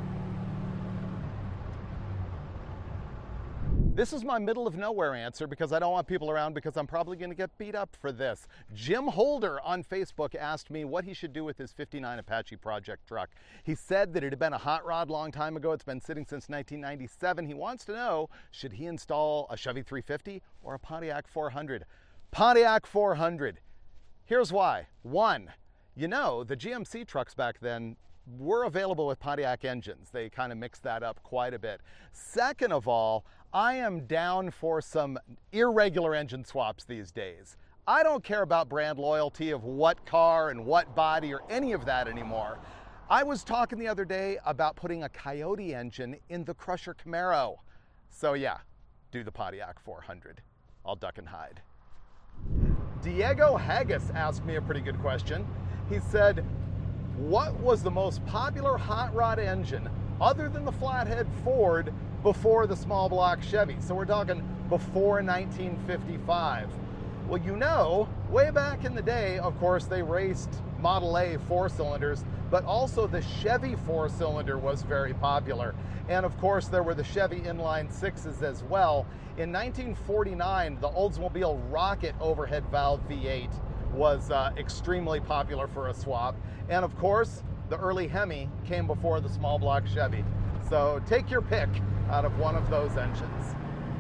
This is my middle of nowhere answer because I don't want people around because I'm probably going to get beat up for this. Jim Holder on Facebook asked me what he should do with his fifty-nine Apache project truck. He said that it had been a hot rod long time ago. It's been sitting since nineteen ninety-seven. He wants to know, should he install a Chevy three fifty or a Pontiac four hundred? Pontiac four hundred. Here's why. One, you know, the G M C trucks back then were available with Pontiac engines. They kind of mixed that up quite a bit. Second of all, I am down for some irregular engine swaps these days. I don't care about brand loyalty of what car and what body or any of that anymore. I was talking the other day about putting a Coyote engine in the Crusher Camaro. So yeah, do the Pontiac four hundred. I'll duck and hide. Diego Haggis asked me a pretty good question. He said, what was the most popular hot rod engine other than the flathead Ford before the small block Chevy? So we're talking before nineteen fifty-five. Well, you know, way back in the day, of course, they raced Model A four cylinders, but also the Chevy four cylinder was very popular. And of course, there were the Chevy inline sixes as well. In nineteen forty-nine, the Oldsmobile Rocket overhead valve V eight was uh, extremely popular for a swap. And of course, the early Hemi came before the small block Chevy. So take your pick out of one of those engines.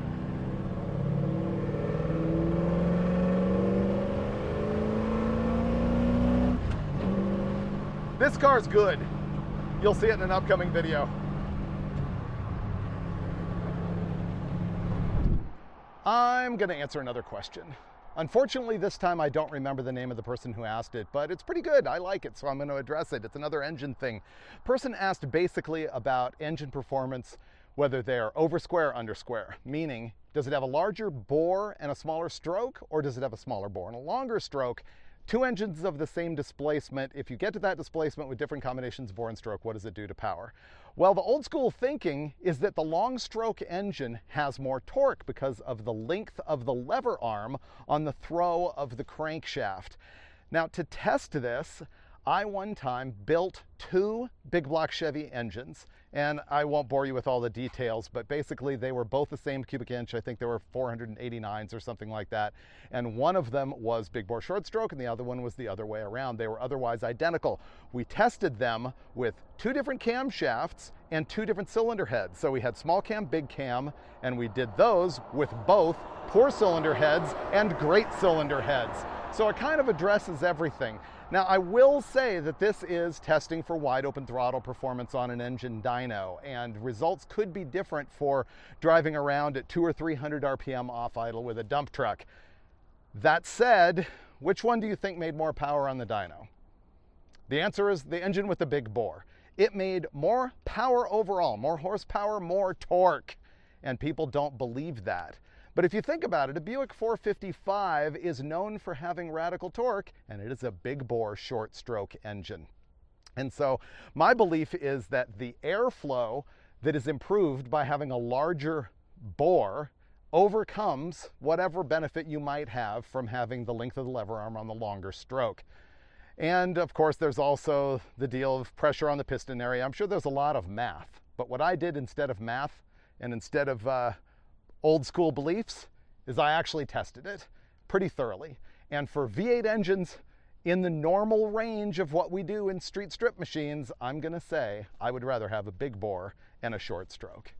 This car's good. You'll see it in an upcoming video. I'm gonna answer another question. Unfortunately, this time I don't remember the name of the person who asked it, but it's pretty good. I like it, so I'm going to address it. It's another engine thing. Person asked basically about engine performance, whether they're over square or under square, meaning does it have a larger bore and a smaller stroke, or does it have a smaller bore and a longer stroke? Two engines of the same displacement. If you get to that displacement with different combinations of bore and stroke, what does it do to power? Well, the old school thinking is that the long stroke engine has more torque because of the length of the lever arm on the throw of the crankshaft. Now, to test this, I one time built two big block Chevy engines, and I won't bore you with all the details, but basically they were both the same cubic inch. I think there were four hundred eighty-nines or something like that. And one of them was big bore short stroke and the other one was the other way around. They were otherwise identical. We tested them with two different camshafts and two different cylinder heads. So we had small cam, big cam, and we did those with both poor cylinder heads and great cylinder heads. So it kind of addresses everything. Now, I will say that this is testing for wide open throttle performance on an engine dyno, and results could be different for driving around at two or three hundred R P M off idle with a dump truck. That said, which one do you think made more power on the dyno? The answer is the engine with the big bore. It made more power overall, more horsepower, more torque, and people don't believe that. But if you think about it, a Buick four fifty-five is known for having radical torque, and it is a big bore short stroke engine. And so my belief is that the airflow that is improved by having a larger bore overcomes whatever benefit you might have from having the length of the lever arm on the longer stroke. And of course, there's also the deal of pressure on the piston area. I'm sure there's a lot of math, but what I did instead of math and instead of uh, old school beliefs is I actually tested it pretty thoroughly. And for V eight engines in the normal range of what we do in street strip machines, I'm gonna say I would rather have a big bore and a short stroke.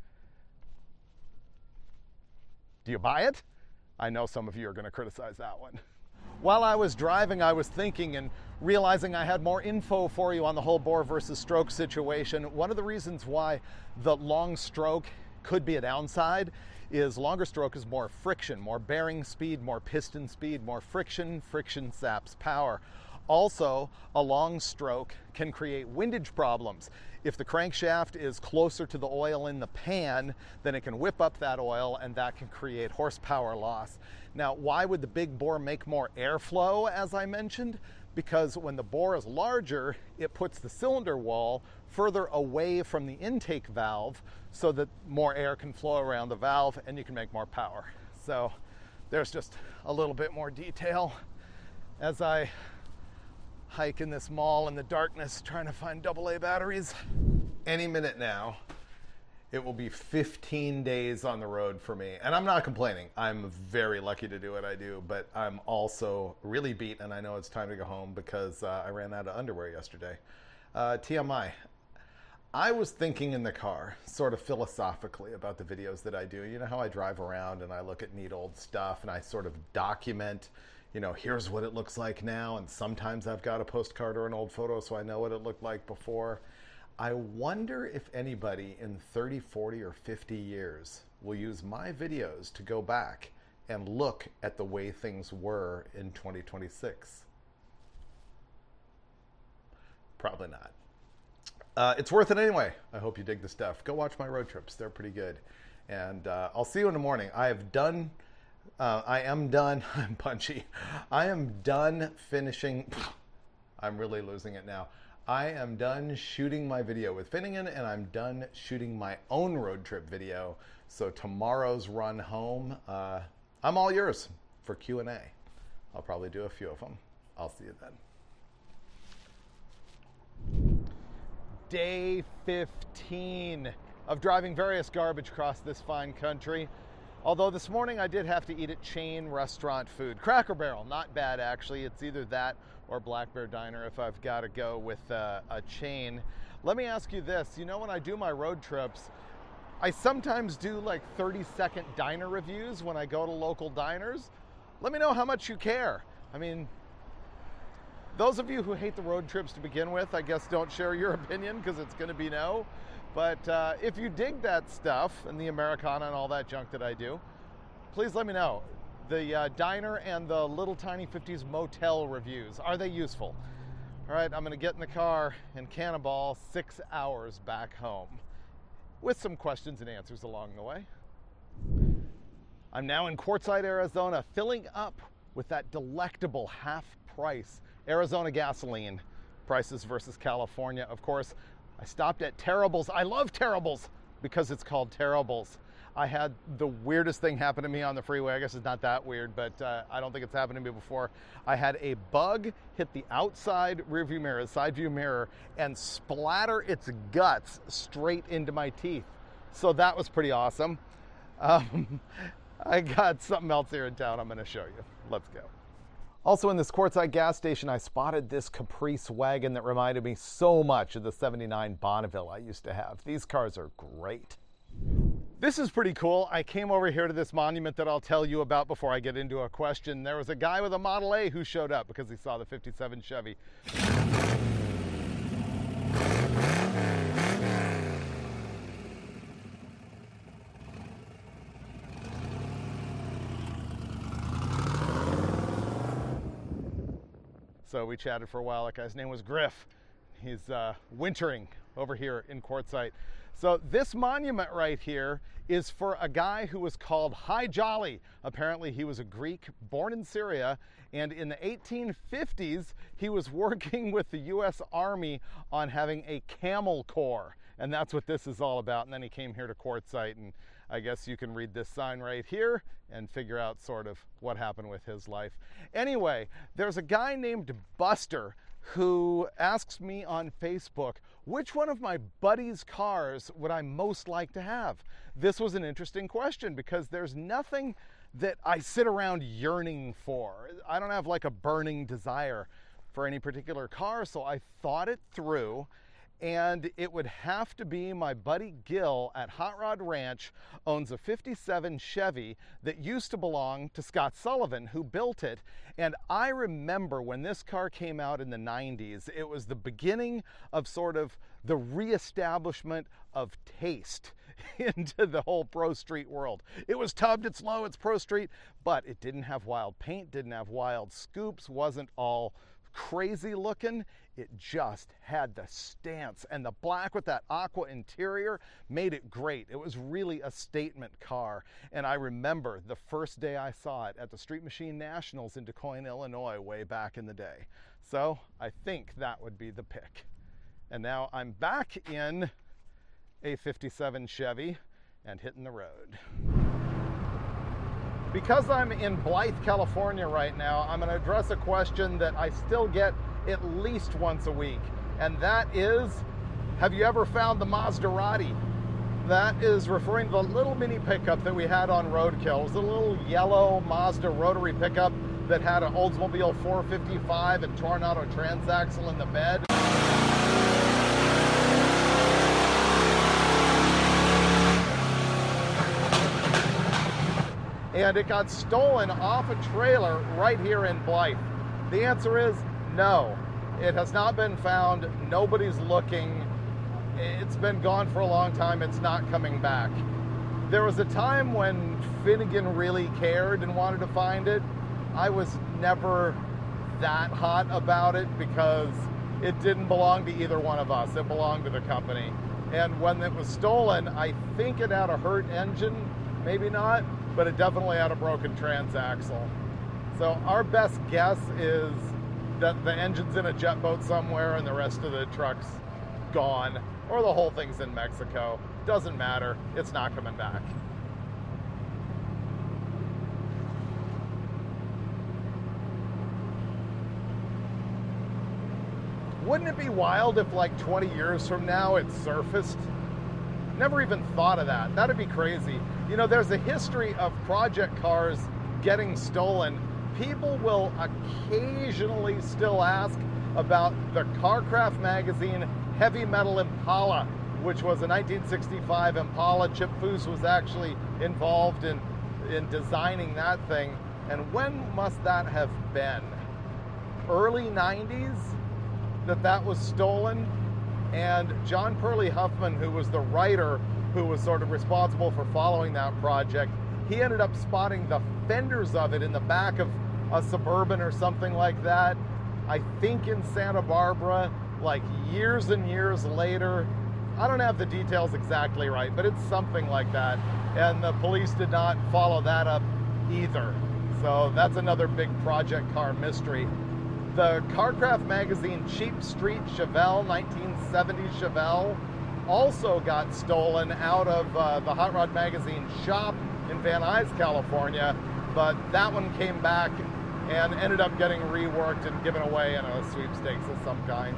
Do you buy it? I know some of you are gonna criticize that one. While I was driving, I was thinking and realizing I had more info for you on the whole bore versus stroke situation. One of the reasons why the long stroke could be a downside is longer stroke is more friction, more bearing speed, more piston speed, more friction. Friction saps power. Also, a long stroke can create windage problems. If the crankshaft is closer to the oil in the pan, then it can whip up that oil and that can create horsepower loss. Now, why would the big bore make more airflow, as I mentioned? Because when the bore is larger, it puts the cylinder wall further away from the intake valve so that more air can flow around the valve and you can make more power. So there's just a little bit more detail as I hike in this mall in the darkness trying to find double A batteries. Any minute now, it will be fifteen days on the road for me. And I'm not complaining. I'm very lucky to do what I do, but I'm also really beat and I know it's time to go home because uh, I ran out of underwear yesterday. Uh, T M I. I was thinking in the car, sort of philosophically, about the videos that I do. You know how I drive around and I look at neat old stuff and I sort of document, you know, here's what it looks like now, and sometimes I've got a postcard or an old photo so I know what it looked like before. I wonder if anybody in thirty, forty, or fifty years will use my videos to go back and look at the way things were in twenty twenty-six. Probably not. Uh, it's worth it anyway. I hope you dig the stuff. Go watch my road trips. They're pretty good. And uh, I'll see you in the morning. I have done, uh, I am done, I'm punchy. I am done finishing, I'm really losing it now. I am done shooting my video with Finnegan and I'm done shooting my own road trip video. So tomorrow's run home, uh, I'm all yours for Q and A. I'll probably do a few of them. I'll see you then. Day fifteen of driving various garbage across this fine country. Although this morning I did have to eat at chain restaurant food. Cracker Barrel, not bad actually. It's either that or Black Bear Diner if I've got to go with uh, a chain. Let me ask you this, you know when I do my road trips, I sometimes do like thirty second diner reviews when I go to local diners. Let me know how much you care. I mean, those of you who hate the road trips to begin with, I guess don't share your opinion because it's going to be no. But uh, if you dig that stuff and the Americana and all that junk that I do, please let me know. The uh, diner and the little tiny fifties motel reviews, are they useful? All right, I'm going to get in the car and cannonball six hours back home with some questions and answers along the way. I'm now in Quartzsite, Arizona, filling up with that delectable half price Arizona gasoline prices versus California. Of course, I stopped at Terrible's. I love Terrible's because it's called Terrible's. I had the weirdest thing happen to me on the freeway. I guess it's not that weird, but uh, I don't think it's happened to me before. I had a bug hit the outside rearview mirror, the side view mirror, and splatter its guts straight into my teeth. So that was pretty awesome. Um, I got something else here in town I'm going to show you. Let's go. Also in this Quartzsite gas station, I spotted this Caprice wagon that reminded me so much of the seventy-nine Bonneville I used to have. These cars are great. This is pretty cool. I came over here to this monument that I'll tell you about before I get into a question. There was a guy with a Model A who showed up because he saw the fifty-seven Chevy. So we chatted for a while. That guy's name was Griff. He's uh, wintering over here in Quartzsite. So this monument right here is for a guy who was called High Jolly. Apparently he was a Greek born in Syria, and in the eighteen fifties he was working with the U S Army on having a camel corps, and that's what this is all about. And then he came here to Quartzsite, and I guess you can read this sign right here and figure out sort of what happened with his life. Anyway, there's a guy named Buster who asks me on Facebook, which one of my buddy's cars would I most like to have? This was an interesting question because there's nothing that I sit around yearning for. I don't have like a burning desire for any particular car, so I thought it through, and it would have to be my buddy Gil at Hot Rod Ranch. Owns a fifty-seven Chevy that used to belong to Scott Sullivan, who built it. And I remember when this car came out in the nineties, it was the beginning of sort of the reestablishment of taste into the whole Pro Street world. It was tubbed, it's low, it's Pro Street, but it didn't have wild paint, didn't have wild scoops, wasn't all crazy looking. It just had the stance, and the black with that aqua interior made it great. It was really a statement car, and I remember the first day I saw it at the Street Machine Nationals in DuQuoin, Illinois, way back in the day. So I think that would be the pick. And now I'm back in a fifty-seven Chevy and hitting the road. Because I'm in Blythe, California right now, I'm going to address a question that I still get at least once a week, and that is, have you ever found the Maserati? That is referring to the little mini pickup that we had on Roadkill. It was a little yellow Mazda rotary pickup that had an Oldsmobile four fifty-five and Tornado transaxle in the bed. And it got stolen off a trailer right here in Blythe. The answer is no. It has not been found. Nobody's looking. It's been gone for a long time. It's not coming back. There was a time when Finnegan really cared and wanted to find it. I was never that hot about it because it didn't belong to either one of us. It belonged to the company. And when it was stolen, I think it had a hurt engine, maybe not, but it definitely had a broken transaxle. So our best guess is that the engine's in a jet boat somewhere and the rest of the truck's gone, or the whole thing's in Mexico. Doesn't matter, it's not coming back. Wouldn't it be wild if like twenty years from now it surfaced? Never even thought of that. That'd be crazy. You know, there's a history of project cars getting stolen. People will occasionally still ask about the Carcraft magazine Heavy Metal Impala, which was a nineteen sixty-five Impala. Chip Foose was actually involved in, in designing that thing. And when must that have been? Early nineties that that was stolen? And John Perley Huffman, who was the writer who was sort of responsible for following that project, he ended up spotting the fenders of it in the back of a Suburban or something like that, I think in Santa Barbara, like years and years later. I don't have the details exactly right, but it's something like that. And the police did not follow that up either. So that's another big project car mystery. The Carcraft magazine Cheap Street Chevelle, nineteen seventy Chevelle, also got stolen out of uh, the Hot Rod Magazine shop in Van Nuys, California, but that one came back and ended up getting reworked and given away in a sweepstakes of some kind.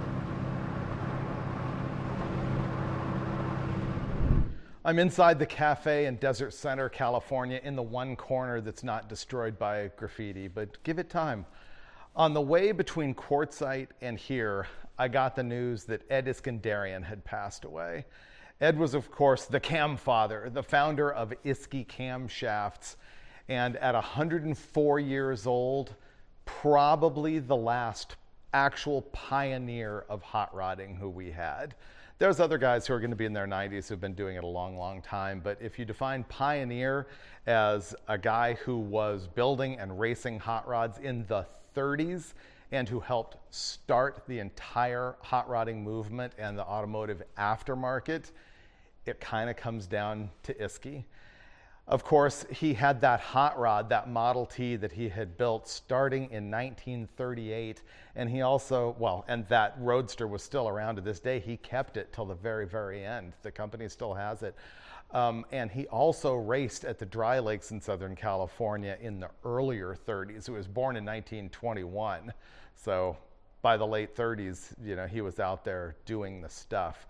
I'm inside the cafe in Desert Center, California, in the one corner that's not destroyed by graffiti, but give it time. On the way between Quartzsite and here, I got the news that Ed Iskandarian had passed away. Ed was, of course, the cam father, the founder of Isky Camshafts, and at one hundred four years old, probably the last actual pioneer of hot rodding who we had. There's other guys who are going to be in their nineties who've been doing it a long, long time, but if you define pioneer as a guy who was building and racing hot rods in the thirties and who helped start the entire hot rodding movement and the automotive aftermarket, it kind of comes down to Isky. Of course, he had that hot rod, that Model T that he had built starting in nineteen thirty-eight. And he also, well, and that Roadster was still around to this day. He kept it till the very, very end. The company still has it. Um, and he also raced at the Dry Lakes in Southern California in the earlier thirties. He was born in nineteen twenty-one. So by the late thirties, you know, he was out there doing the stuff.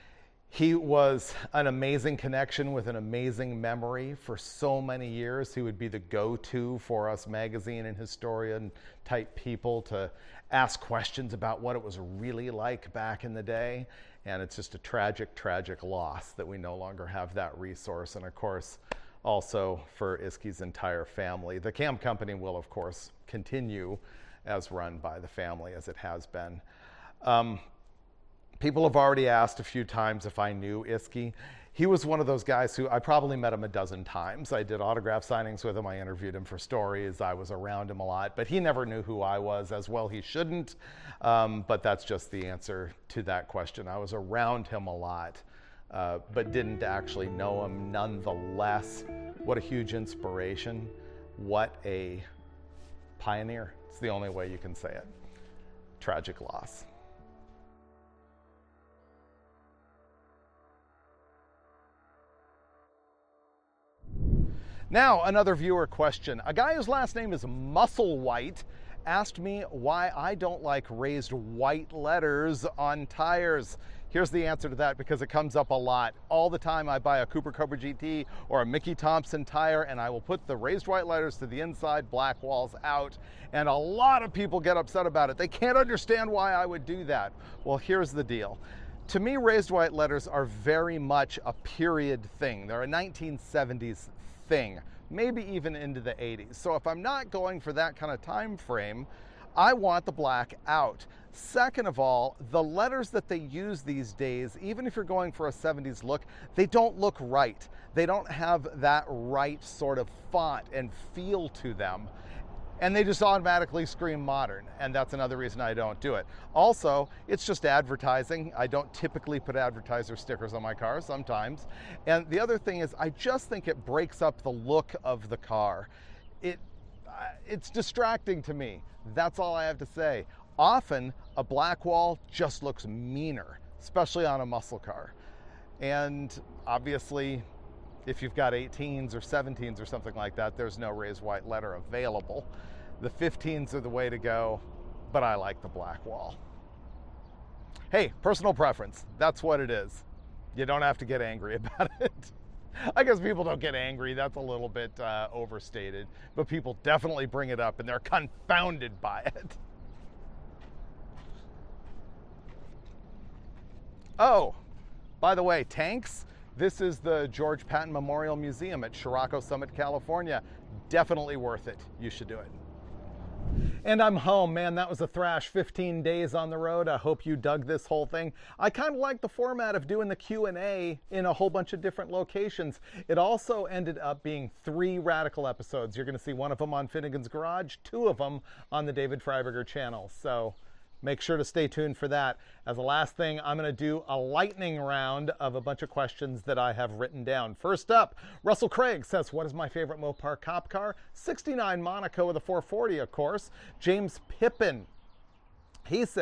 He was an amazing connection with an amazing memory for so many years. He would be the go-to for us magazine and historian type people to ask questions about what it was really like back in the day. And it's just a tragic, tragic loss that we no longer have that resource. And of course, also for Isky's entire family. The cam company will, of course, continue as run by the family as it has been. Um, People have already asked a few times if I knew Isky. He was one of those guys who I probably met him a dozen times. I did autograph signings with him. I interviewed him for stories. I was around him a lot, but he never knew who I was. As well, he shouldn't. Um, but that's just the answer to that question. I was around him a lot, uh, but didn't actually know him. Nonetheless, what a huge inspiration. What a pioneer. It's the only way you can say it. Tragic loss. Now, another viewer question. A guy whose last name is Musselwhite asked me why I don't like raised white letters on tires. Here's the answer to that, because it comes up a lot. All the time I buy a Cooper Cobra G T or a Mickey Thompson tire and I will put the raised white letters to the inside, black walls out, and a lot of people get upset about it. They can't understand why I would do that. Well, here's the deal. To me, raised white letters are very much a period thing. They're a nineteen seventies thing, maybe even into the eighties. So if I'm not going for that kind of time frame, I want the black out. Second of all, the letters that they use these days, even if you're going for a seventies look, they don't look right. They don't have that right sort of font and feel to them. And they just automatically scream modern, and that's another reason I don't do it. Also, it's just advertising. I don't typically put advertiser stickers on my car, sometimes. And the other thing is, I just think it breaks up the look of the car. It, uh, it's distracting to me. That's all I have to say. Often, a black wall just looks meaner, especially on a muscle car. And obviously, if you've got eighteens or seventeens or something like that, there's no raised white letter available. The fifteens are the way to go, but I like the black wall. Hey, personal preference. That's what it is. You don't have to get angry about it. I guess people don't get angry. That's a little bit uh, overstated, but people definitely bring it up and they're confounded by it. Oh, by the way, tanks. This is the George Patton Memorial Museum at Scirocco Summit, California. Definitely worth it. You should do it. And I'm home, man. That was a thrash fifteen days on the road. I hope you dug this whole thing. I kind of like the format of doing the Q and A in a whole bunch of different locations. It also ended up being three Radical episodes. You're going to see one of them on Finnegan's Garage, two of them on the David Freiberger channel. So make sure to stay tuned for that. As a last thing, I'm going to do a lightning round of a bunch of questions that I have written down. First up, Russell Craig says, what is my favorite Mopar cop car? sixty-nine Monaco with a four forty, of course. James Pippin, he says,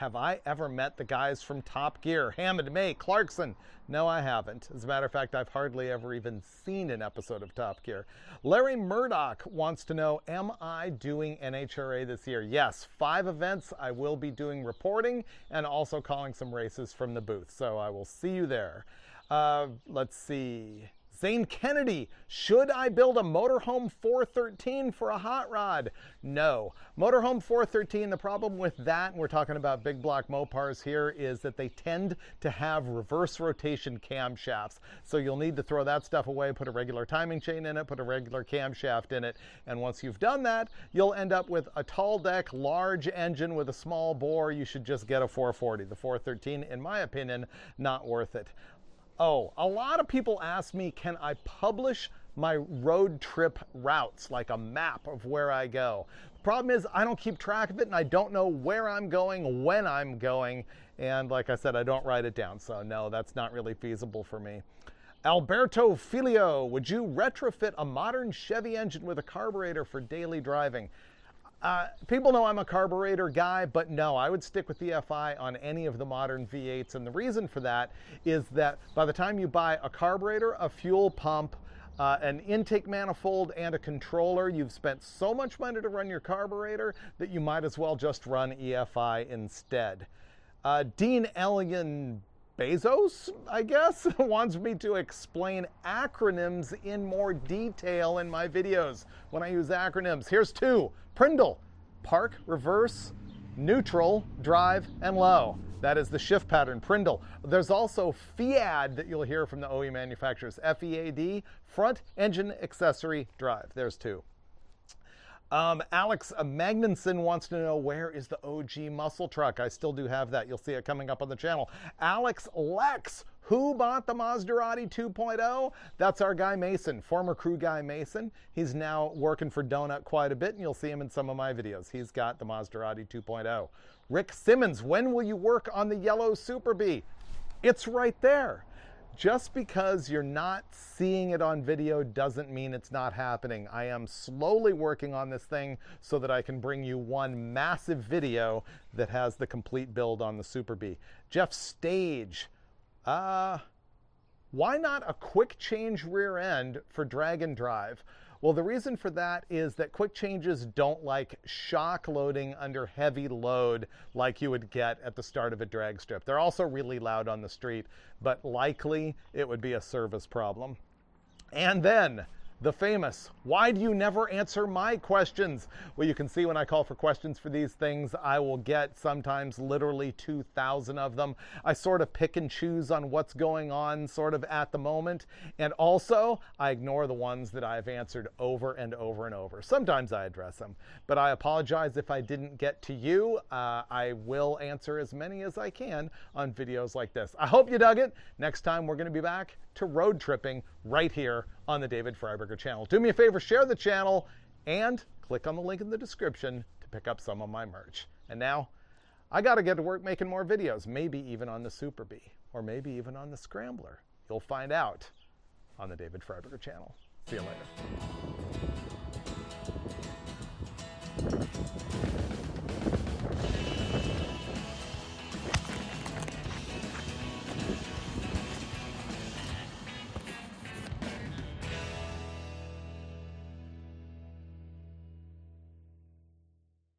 Have I ever met the guys from Top Gear? Hammond, May, Clarkson? No, I haven't. As a matter of fact, I've hardly ever even seen an episode of Top Gear. Larry Murdoch wants to know, am I doing N H R A this year? Yes, five events. I will be doing reporting and also calling some races from the booth. So I will see you there. Uh, let's see. Zane Kennedy, should I build a Motorhome four thirteen for a hot rod? No. Motorhome four thirteen, the problem with that, and we're talking about big block Mopars here, is that they tend to have reverse rotation camshafts. So you'll need to throw that stuff away, put a regular timing chain in it, put a regular camshaft in it, and once you've done that, you'll end up with a tall deck, large engine with a small bore. You should just get a four forty. The four thirteen, in my opinion, not worth it. Oh, a lot of people ask me, can I publish my road trip routes, like a map of where I go? The problem is I don't keep track of it, and I don't know where I'm going, when I'm going, and like I said, I don't write it down, so no, that's not really feasible for me. Alberto Filio, would you retrofit a modern Chevy engine with a carburetor for daily driving? Uh, people know I'm a carburetor guy, but no, I would stick with the F I on any of the modern V eights. And the reason for that is that by the time you buy a carburetor, a fuel pump, uh, an intake manifold, and a controller, you've spent so much money to run your carburetor that you might as well just run E F I instead. Uh, Dean Elian Bezos, I guess, wants me to explain acronyms in more detail in my videos when I use acronyms. Here's two. Prindle, park, reverse, neutral, drive, and low. That is the shift pattern, Prindle. There's also FEAD that you'll hear from the O E manufacturers. F E A D, front engine accessory drive. There's two. Um, Alex Magnuson wants to know, where is the O G muscle truck? I still do have that. You'll see it coming up on the channel. Alex Lex, who bought the Maserati two point oh? That's our guy Mason, former crew guy Mason. He's now working for Donut quite a bit, and you'll see him in some of my videos. He's got the Maserati two point oh. Rick Simmons, when will you work on the yellow Super Bee? It's right there. Just because you're not seeing it on video doesn't mean it's not happening. I am slowly working on this thing so that I can bring you one massive video that has the complete build on the Super Bee. Jeff Stage, uh, why not a quick change rear end for drag and drive? Well, the reason for that is that quick changes don't like shock loading under heavy load like you would get at the start of a drag strip. They're also really loud on the street, but likely it would be a service problem. And then the famous, why do you never answer my questions? Well, you can see when I call for questions for these things, I will get sometimes literally two thousand of them. I sort of pick and choose on what's going on sort of at the moment. And also, I ignore the ones that I've answered over and over and over. Sometimes I address them, but I apologize if I didn't get to you. Uh, I will answer as many as I can on videos like this. I hope you dug it. Next time, we're going to be back to road tripping right here on the David Freiberger channel. Do me a favor, share the channel, and click on the link in the description to pick up some of my merch. And now, I got to get to work making more videos, maybe even on the Super Bee, or maybe even on the Scrambler. You'll find out on the David Freiberger channel. See you later.